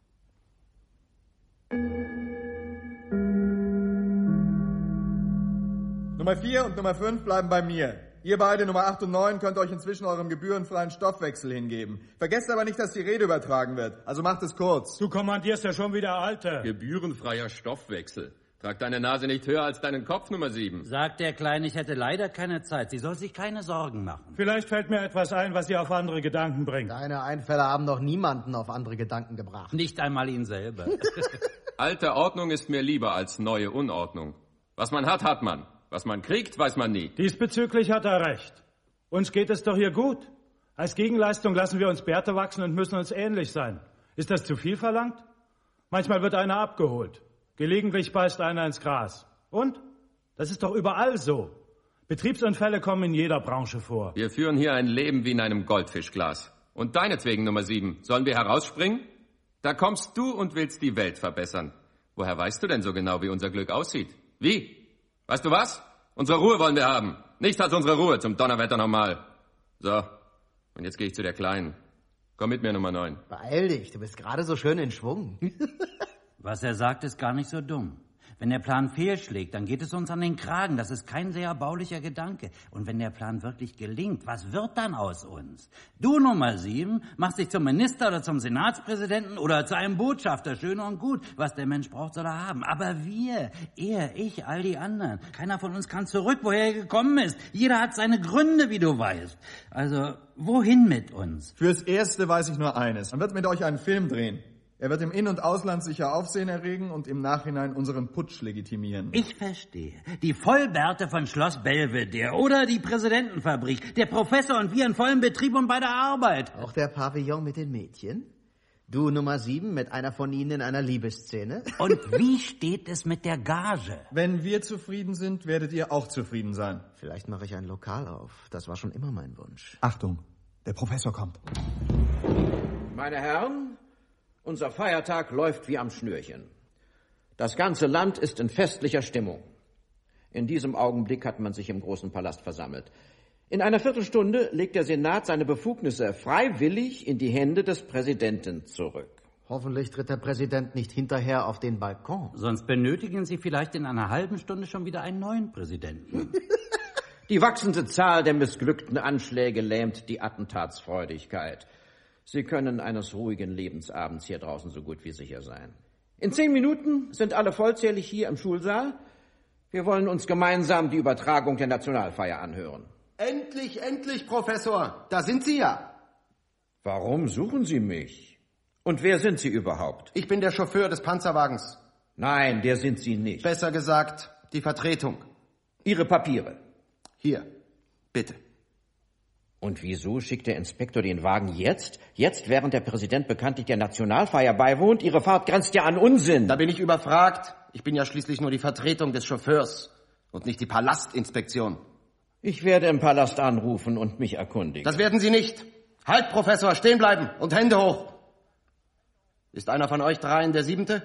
Nummer vier und Nummer fünf bleiben bei mir. Ihr beide, Nummer acht und neun, könnt euch inzwischen eurem gebührenfreien Stoffwechsel hingeben. Vergesst aber nicht, dass die Rede übertragen wird. Also macht es kurz. Du kommandierst ja schon wieder, Alter. Gebührenfreier Stoffwechsel. Trag deine Nase nicht höher als deinen Kopf, Nummer sieben. Sagt der Kleine, ich hätte leider keine Zeit. Sie soll sich keine Sorgen machen. Vielleicht fällt mir etwas ein, was sie auf andere Gedanken bringt. Deine Einfälle haben doch niemanden auf andere Gedanken gebracht. Nicht einmal ihn selber. Alte Ordnung ist mir lieber als neue Unordnung. Was man hat, hat man. Was man kriegt, weiß man nie. Diesbezüglich hat er recht. Uns geht es doch hier gut. Als Gegenleistung lassen wir uns Bärte wachsen und müssen uns ähnlich sein. Ist das zu viel verlangt? Manchmal wird einer abgeholt. Gelegentlich beißt einer ins Gras. Und? Das ist doch überall so. Betriebsunfälle kommen in jeder Branche vor. Wir führen hier ein Leben wie in einem Goldfischglas. Und deinetwegen, Nummer sieben, sollen wir herausspringen? Da kommst du und willst die Welt verbessern. Woher weißt du denn so genau, wie unser Glück aussieht? Wie? Weißt du was? Unsere Ruhe wollen wir haben. Nichts als unsere Ruhe, zum Donnerwetter nochmal. So, und jetzt gehe ich zu der Kleinen. Komm mit mir, Nummer neun. Beeil dich, du bist gerade so schön in Schwung. Was er sagt, ist gar nicht so dumm. Wenn der Plan fehlschlägt, dann geht es uns an den Kragen. Das ist kein sehr erbaulicher Gedanke. Und wenn der Plan wirklich gelingt, was wird dann aus uns? Du, Nummer sieben, machst dich zum Minister oder zum Senatspräsidenten oder zu einem Botschafter. Schön und gut. Was der Mensch braucht, soll er haben. Aber wir, er, ich, all die anderen, keiner von uns kann zurück, woher er gekommen ist. Jeder hat seine Gründe, wie du weißt. Also, wohin mit uns? Fürs Erste weiß ich nur eines. Man wird mit euch einen Film drehen. Er wird im In- und Ausland sicher Aufsehen erregen und im Nachhinein unseren Putsch legitimieren. Ich verstehe. Die Vollbärte von Schloss Belvedere oder die Präsidentenfabrik. Der Professor und wir in vollem Betrieb und bei der Arbeit. Auch der Pavillon mit den Mädchen? Du, Nummer sieben, mit einer von ihnen in einer Liebesszene? Und wie steht es mit der Gage? Wenn wir zufrieden sind, werdet ihr auch zufrieden sein. Vielleicht mache ich ein Lokal auf. Das war schon immer mein Wunsch. Achtung, der Professor kommt. Meine Herren, unser Feiertag läuft wie am Schnürchen. Das ganze Land ist in festlicher Stimmung. In diesem Augenblick hat man sich im großen Palast versammelt. In einer Viertelstunde legt der Senat seine Befugnisse freiwillig in die Hände des Präsidenten zurück. Hoffentlich tritt der Präsident nicht hinterher auf den Balkon. Sonst benötigen Sie vielleicht in einer halben Stunde schon wieder einen neuen Präsidenten. Die wachsende Zahl der missglückten Anschläge lähmt die Attentatsfreudigkeit. Sie können eines ruhigen Lebensabends hier draußen so gut wie sicher sein. In zehn Minuten sind alle vollzählig hier im Schulsaal. Wir wollen uns gemeinsam die Übertragung der Nationalfeier anhören. Endlich, endlich, Professor. Da sind Sie ja. Warum suchen Sie mich? Und wer sind Sie überhaupt? Ich bin der Chauffeur des Panzerwagens. Nein, der sind Sie nicht. Besser gesagt, die Vertretung. Ihre Papiere. Hier, bitte. Und wieso schickt der Inspektor den Wagen jetzt? Jetzt, während der Präsident bekanntlich der Nationalfeier beiwohnt? Ihre Fahrt grenzt ja an Unsinn. Da bin ich überfragt. Ich bin ja schließlich nur die Vertretung des Chauffeurs und nicht die Palastinspektion. Ich werde im Palast anrufen und mich erkundigen. Das werden Sie nicht. Halt, Professor, stehen bleiben und Hände hoch. Ist einer von euch dreien der Siebente?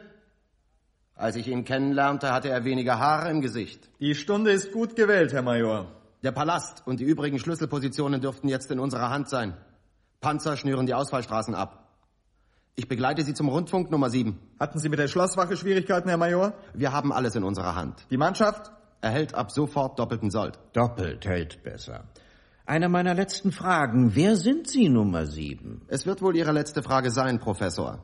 Als ich ihn kennenlernte, hatte er weniger Haare im Gesicht. Die Stunde ist gut gewählt, Herr Major. Der Palast und die übrigen Schlüsselpositionen dürften jetzt in unserer Hand sein. Panzer schnüren die Ausfallstraßen ab. Ich begleite Sie zum Rundfunk Nummer sieben. Hatten Sie mit der Schlosswache Schwierigkeiten, Herr Major? Wir haben alles in unserer Hand. Die Mannschaft? Erhält ab sofort doppelten Sold. Doppelt hält besser. Eine meiner letzten Fragen. Wer sind Sie, Nummer sieben? Es wird wohl Ihre letzte Frage sein, Professor.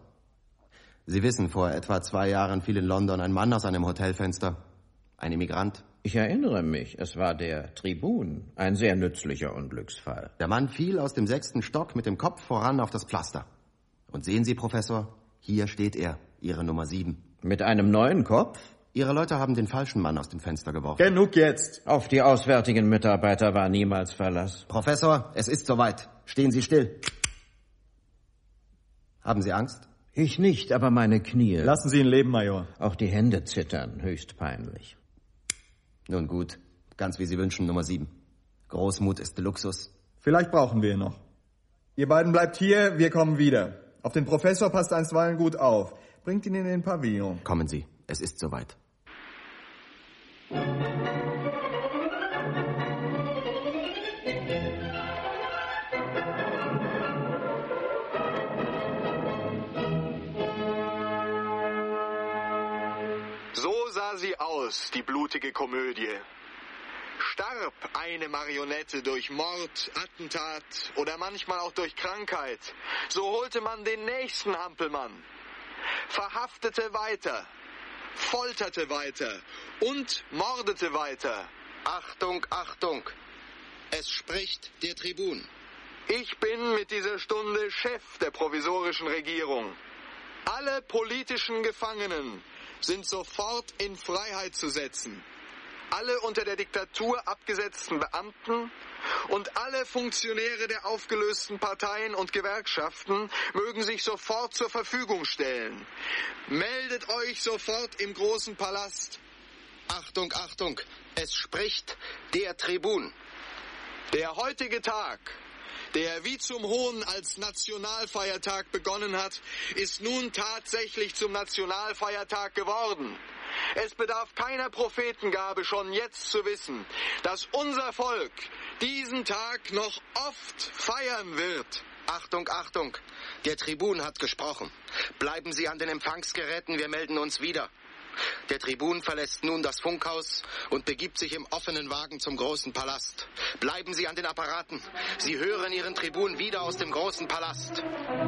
Sie wissen, vor etwa zwei Jahren fiel in London ein Mann aus einem Hotelfenster. Ein Immigrant. Ich erinnere mich, es war der Tribun. Ein sehr nützlicher Unglücksfall. Der Mann fiel aus dem sechsten Stock mit dem Kopf voran auf das Pflaster. Und sehen Sie, Professor, hier steht er, Ihre Nummer sieben. Mit einem neuen Kopf? Ihre Leute haben den falschen Mann aus dem Fenster geworfen. Genug jetzt. Auf die auswärtigen Mitarbeiter war niemals Verlass. Professor, es ist soweit. Stehen Sie still. Haben Sie Angst? Ich nicht, aber meine Knie. Lassen Sie ihn leben, Major. Auch die Hände zittern, höchst peinlich. Nun gut, ganz wie Sie wünschen, Nummer sieben. Großmut ist Luxus. Vielleicht brauchen wir ihn noch. Ihr beiden bleibt hier, wir kommen wieder. Auf den Professor passt einstweilen gut auf. Bringt ihn in den Pavillon. Kommen Sie, es ist soweit. So sah sie aus, die blutige Komödie. Starb eine Marionette durch Mord, Attentat oder manchmal auch durch Krankheit, so holte man den nächsten Hampelmann, verhaftete weiter, folterte weiter und mordete weiter. Achtung, Achtung! Es spricht der Tribun. Ich bin mit dieser Stunde Chef der provisorischen Regierung. Alle politischen Gefangenen sind sofort in Freiheit zu setzen. Alle unter der Diktatur abgesetzten Beamten und alle Funktionäre der aufgelösten Parteien und Gewerkschaften mögen sich sofort zur Verfügung stellen. Meldet euch sofort im großen Palast. Achtung, Achtung! Es spricht der Tribun. Der heutige Tag, der wie zum Hohn als Nationalfeiertag begonnen hat, ist nun tatsächlich zum Nationalfeiertag geworden. Es bedarf keiner Prophetengabe, schon jetzt zu wissen, dass unser Volk diesen Tag noch oft feiern wird. Achtung, Achtung! Der Tribun hat gesprochen. Bleiben Sie an den Empfangsgeräten, wir melden uns wieder. Der Tribun verlässt nun das Funkhaus und begibt sich im offenen Wagen zum großen Palast. Bleiben Sie an den Apparaten. Sie hören Ihren Tribun wieder aus dem großen Palast.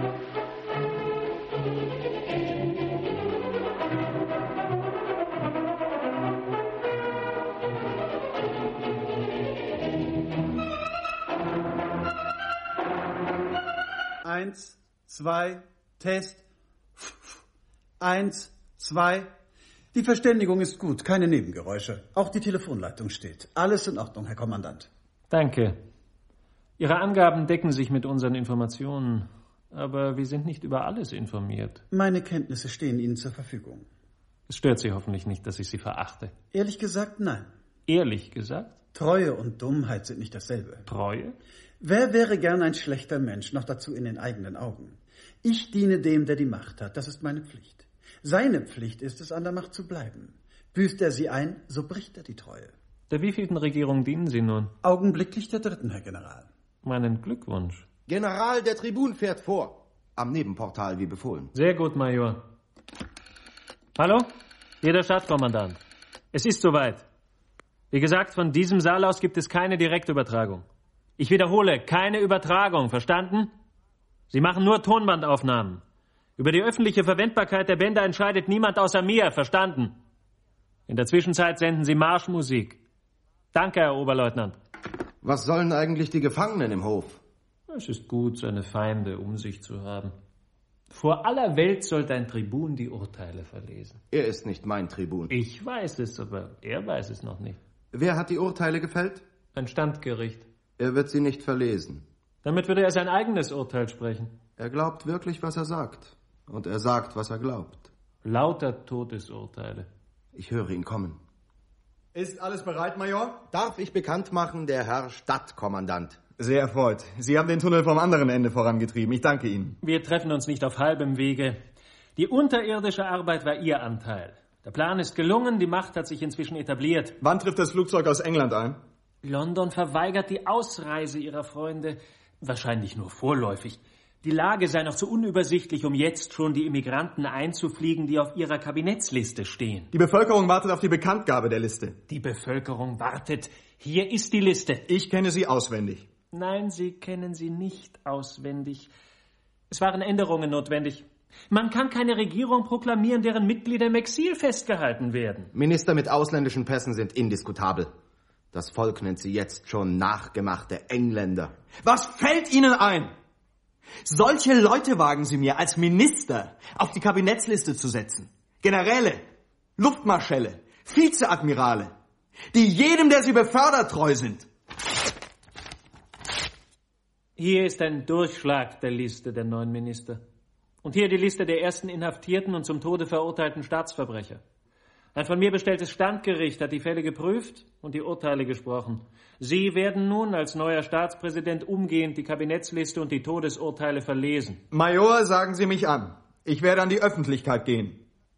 Eins, zwei, Test. Eins, zwei. Die Verständigung ist gut, keine Nebengeräusche. Auch die Telefonleitung steht. Alles in Ordnung, Herr Kommandant. Danke. Ihre Angaben decken sich mit unseren Informationen, aber wir sind nicht über alles informiert. Meine Kenntnisse stehen Ihnen zur Verfügung. Es stört Sie hoffentlich nicht, dass ich Sie verachte. Ehrlich gesagt, nein. Ehrlich gesagt? Treue und Dummheit sind nicht dasselbe. Treue? Wer wäre gern ein schlechter Mensch, noch dazu in den eigenen Augen? Ich diene dem, der die Macht hat. Das ist meine Pflicht. Seine Pflicht ist es, an der Macht zu bleiben. Büßt er sie ein, so bricht er die Treue. Der wievielten Regierung dienen Sie nun? Augenblicklich der dritten, Herr General. Meinen Glückwunsch. General, der Tribun fährt vor. Am Nebenportal, wie befohlen. Sehr gut, Major. Hallo? Hier der Stadtkommandant. Es ist soweit. Wie gesagt, von diesem Saal aus gibt es keine Direktübertragung. Ich wiederhole, keine Übertragung, verstanden? Sie machen nur Tonbandaufnahmen. Über die öffentliche Verwendbarkeit der Bänder entscheidet niemand außer mir, verstanden? In der Zwischenzeit senden Sie Marschmusik. Danke, Herr Oberleutnant. Was sollen eigentlich die Gefangenen im Hof? Es ist gut, seine Feinde um sich zu haben. Vor aller Welt soll dein Tribun die Urteile verlesen. Er ist nicht mein Tribun. Ich weiß es, aber er weiß es noch nicht. Wer hat die Urteile gefällt? Ein Standgericht. Er wird sie nicht verlesen. Damit würde er sein eigenes Urteil sprechen. Er glaubt wirklich, was er sagt. Und er sagt, was er glaubt. Lauter Todesurteile. Ich höre ihn kommen. Ist alles bereit, Major? Darf ich bekannt machen, der Herr Stadtkommandant. Sehr erfreut. Sie haben den Tunnel vom anderen Ende vorangetrieben. Ich danke Ihnen. Wir treffen uns nicht auf halbem Wege. Die unterirdische Arbeit war Ihr Anteil. Der Plan ist gelungen, die Macht hat sich inzwischen etabliert. Wann trifft das Flugzeug aus England ein? London verweigert die Ausreise ihrer Freunde. Wahrscheinlich nur vorläufig. Die Lage sei noch zu unübersichtlich, um jetzt schon die Immigranten einzufliegen, die auf ihrer Kabinettsliste stehen. Die Bevölkerung wartet auf die Bekanntgabe der Liste. Die Bevölkerung wartet. Hier ist die Liste. Ich kenne sie auswendig. Nein, Sie kennen sie nicht auswendig. Es waren Änderungen notwendig. Man kann keine Regierung proklamieren, deren Mitglieder im Exil festgehalten werden. Minister mit ausländischen Pässen sind indiskutabel. Das Volk nennt sie jetzt schon nachgemachte Engländer. Was fällt Ihnen ein? Solche Leute wagen Sie mir als Minister auf die Kabinettsliste zu setzen. Generäle, Luftmarschälle, Vizeadmirale, die jedem, der sie befördert, treu sind. Hier ist ein Durchschlag der Liste der neuen Minister. Und hier die Liste der ersten inhaftierten und zum Tode verurteilten Staatsverbrecher. Ein von mir bestelltes Standgericht hat die Fälle geprüft und die Urteile gesprochen. Sie werden nun als neuer Staatspräsident umgehend die Kabinettsliste und die Todesurteile verlesen. Major, sagen Sie mich an. Ich werde an die Öffentlichkeit gehen.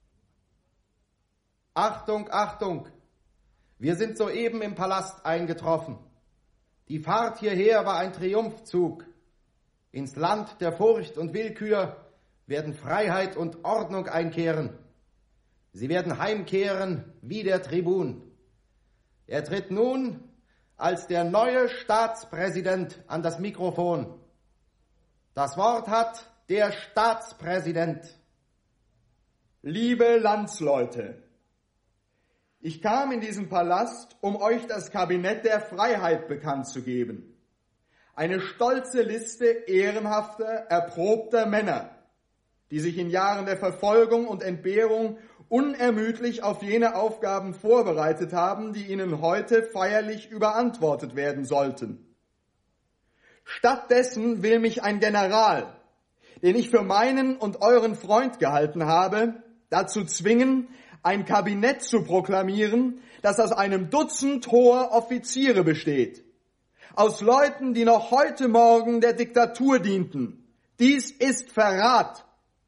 Achtung, Achtung! Wir sind soeben im Palast eingetroffen. Die Fahrt hierher war ein Triumphzug. Ins Land der Furcht und Willkür werden Freiheit und Ordnung einkehren. Sie werden heimkehren wie der Tribun. Er tritt nun als der neue Staatspräsident an das Mikrofon. Das Wort hat der Staatspräsident. Liebe Landsleute, ich kam in diesen Palast, um euch das Kabinett der Freiheit bekannt zu geben. Eine stolze Liste ehrenhafter, erprobter Männer, die sich in Jahren der Verfolgung und Entbehrung unermüdlich auf jene Aufgaben vorbereitet haben, die ihnen heute feierlich überantwortet werden sollten. Stattdessen will mich ein General, den ich für meinen und euren Freund gehalten habe, dazu zwingen, ein Kabinett zu proklamieren, das aus einem Dutzend hoher Offiziere besteht. Aus Leuten, die noch heute Morgen der Diktatur dienten. Dies ist Verrat.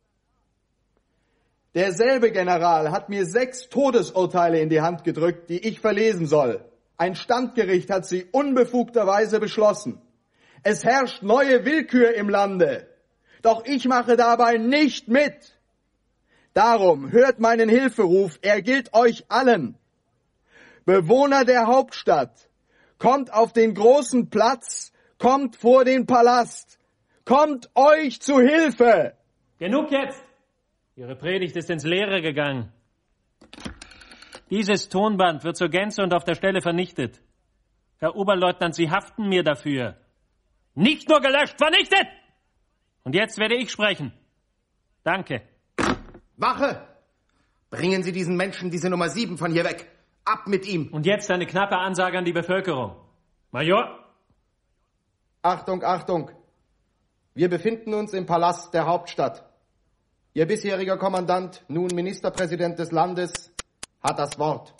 Derselbe General hat mir sechs Todesurteile in die Hand gedrückt, die ich verlesen soll. Ein Standgericht hat sie unbefugterweise beschlossen. Es herrscht neue Willkür im Lande. Doch ich mache dabei nicht mit. Darum hört meinen Hilferuf, er gilt euch allen. Bewohner der Hauptstadt, kommt auf den großen Platz, kommt vor den Palast, kommt euch zu Hilfe. Genug jetzt! Ihre Predigt ist ins Leere gegangen. Dieses Tonband wird zur Gänze und auf der Stelle vernichtet. Herr Oberleutnant, Sie haften mir dafür. Nicht nur gelöscht, vernichtet! Und jetzt werde ich sprechen. Danke. Wache! Bringen Sie diesen Menschen diese Nummer sieben von hier weg. Ab mit ihm. Und jetzt eine knappe Ansage an die Bevölkerung. Major? Achtung, Achtung. Wir befinden uns im Palast der Hauptstadt. Ihr bisheriger Kommandant, nun Ministerpräsident des Landes, hat das Wort.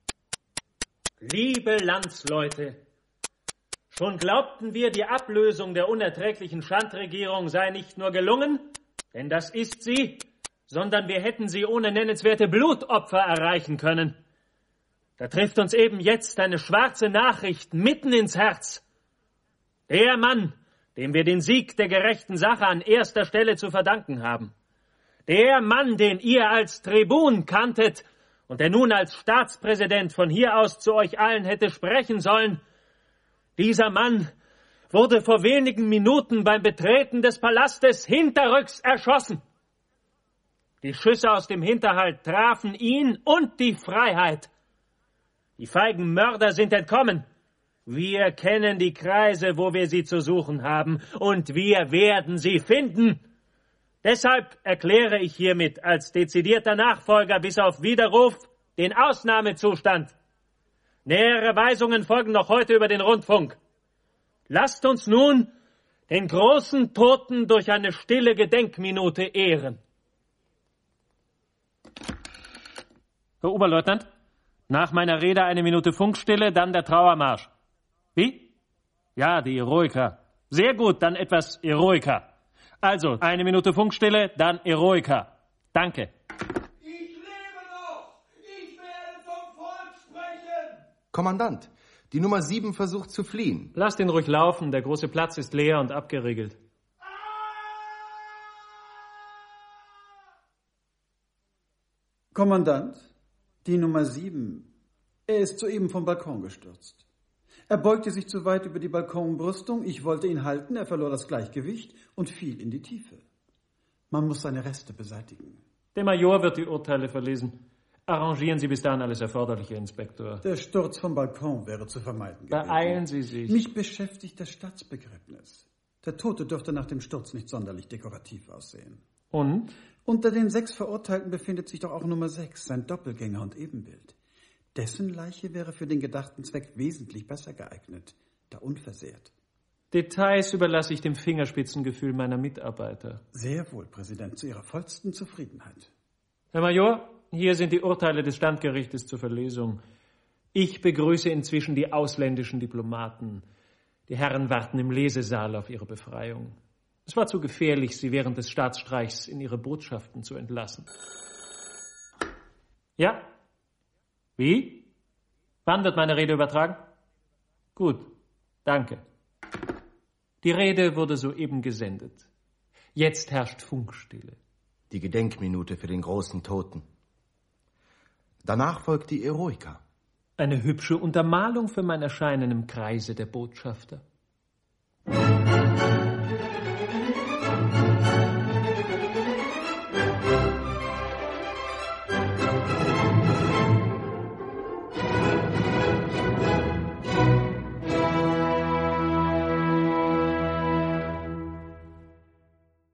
Liebe Landsleute, schon glaubten wir, die Ablösung der unerträglichen Schandregierung sei nicht nur gelungen, denn das ist sie, sondern wir hätten sie ohne nennenswerte Blutopfer erreichen können. Da trifft uns eben jetzt eine schwarze Nachricht mitten ins Herz. Der Mann, dem wir den Sieg der gerechten Sache an erster Stelle zu verdanken haben. Der Mann, den ihr als Tribun kanntet und der nun als Staatspräsident von hier aus zu euch allen hätte sprechen sollen, dieser Mann wurde vor wenigen Minuten beim Betreten des Palastes hinterrücks erschossen. Die Schüsse aus dem Hinterhalt trafen ihn und die Freiheit. Die feigen Mörder sind entkommen. Wir kennen die Kreise, wo wir sie zu suchen haben, und wir werden sie finden. Deshalb erkläre ich hiermit als dezidierter Nachfolger bis auf Widerruf den Ausnahmezustand. Nähere Weisungen folgen noch heute über den Rundfunk. Lasst uns nun den großen Toten durch eine stille Gedenkminute ehren. Herr Oberleutnant, nach meiner Rede eine Minute Funkstille, dann der Trauermarsch. Wie? Ja, die Eroica. Sehr gut, dann etwas Eroica. Also, eine Minute Funkstille, dann Eroica. Danke. Ich lebe noch! Ich werde vom Volk sprechen! Kommandant, die Nummer sieben versucht zu fliehen. Lasst ihn ruhig laufen, der große Platz ist leer und abgeriegelt. Kommandant, die Nummer sieben. Er ist soeben vom Balkon gestürzt. Er beugte sich zu weit über die Balkonbrüstung. Ich wollte ihn halten, er verlor das Gleichgewicht und fiel in die Tiefe. Man muss seine Reste beseitigen. Der Major wird die Urteile verlesen. Arrangieren Sie bis dahin alles Erforderliche, Inspektor. Der Sturz vom Balkon wäre zu vermeiden gewesen. Beeilen Sie sich. Mich beschäftigt das Staatsbegräbnis. Der Tote dürfte nach dem Sturz nicht sonderlich dekorativ aussehen. Und? Unter den sechs Verurteilten befindet sich doch auch Nummer sechs, sein Doppelgänger und Ebenbild. Dessen Leiche wäre für den gedachten Zweck wesentlich besser geeignet, da unversehrt. Details überlasse ich dem Fingerspitzengefühl meiner Mitarbeiter. Sehr wohl, Präsident, zu Ihrer vollsten Zufriedenheit. Herr Major, hier sind die Urteile des Standgerichtes zur Verlesung. Ich begrüße inzwischen die ausländischen Diplomaten. Die Herren warten im Lesesaal auf ihre Befreiung. Es war zu gefährlich, sie während des Staatsstreichs in ihre Botschaften zu entlassen. Ja? Wie? Wann wird meine Rede übertragen? Gut, danke. Die Rede wurde soeben gesendet. Jetzt herrscht Funkstille. Die Gedenkminute für den großen Toten. Danach folgt die Eroica. Eine hübsche Untermalung für mein Erscheinen im Kreise der Botschafter.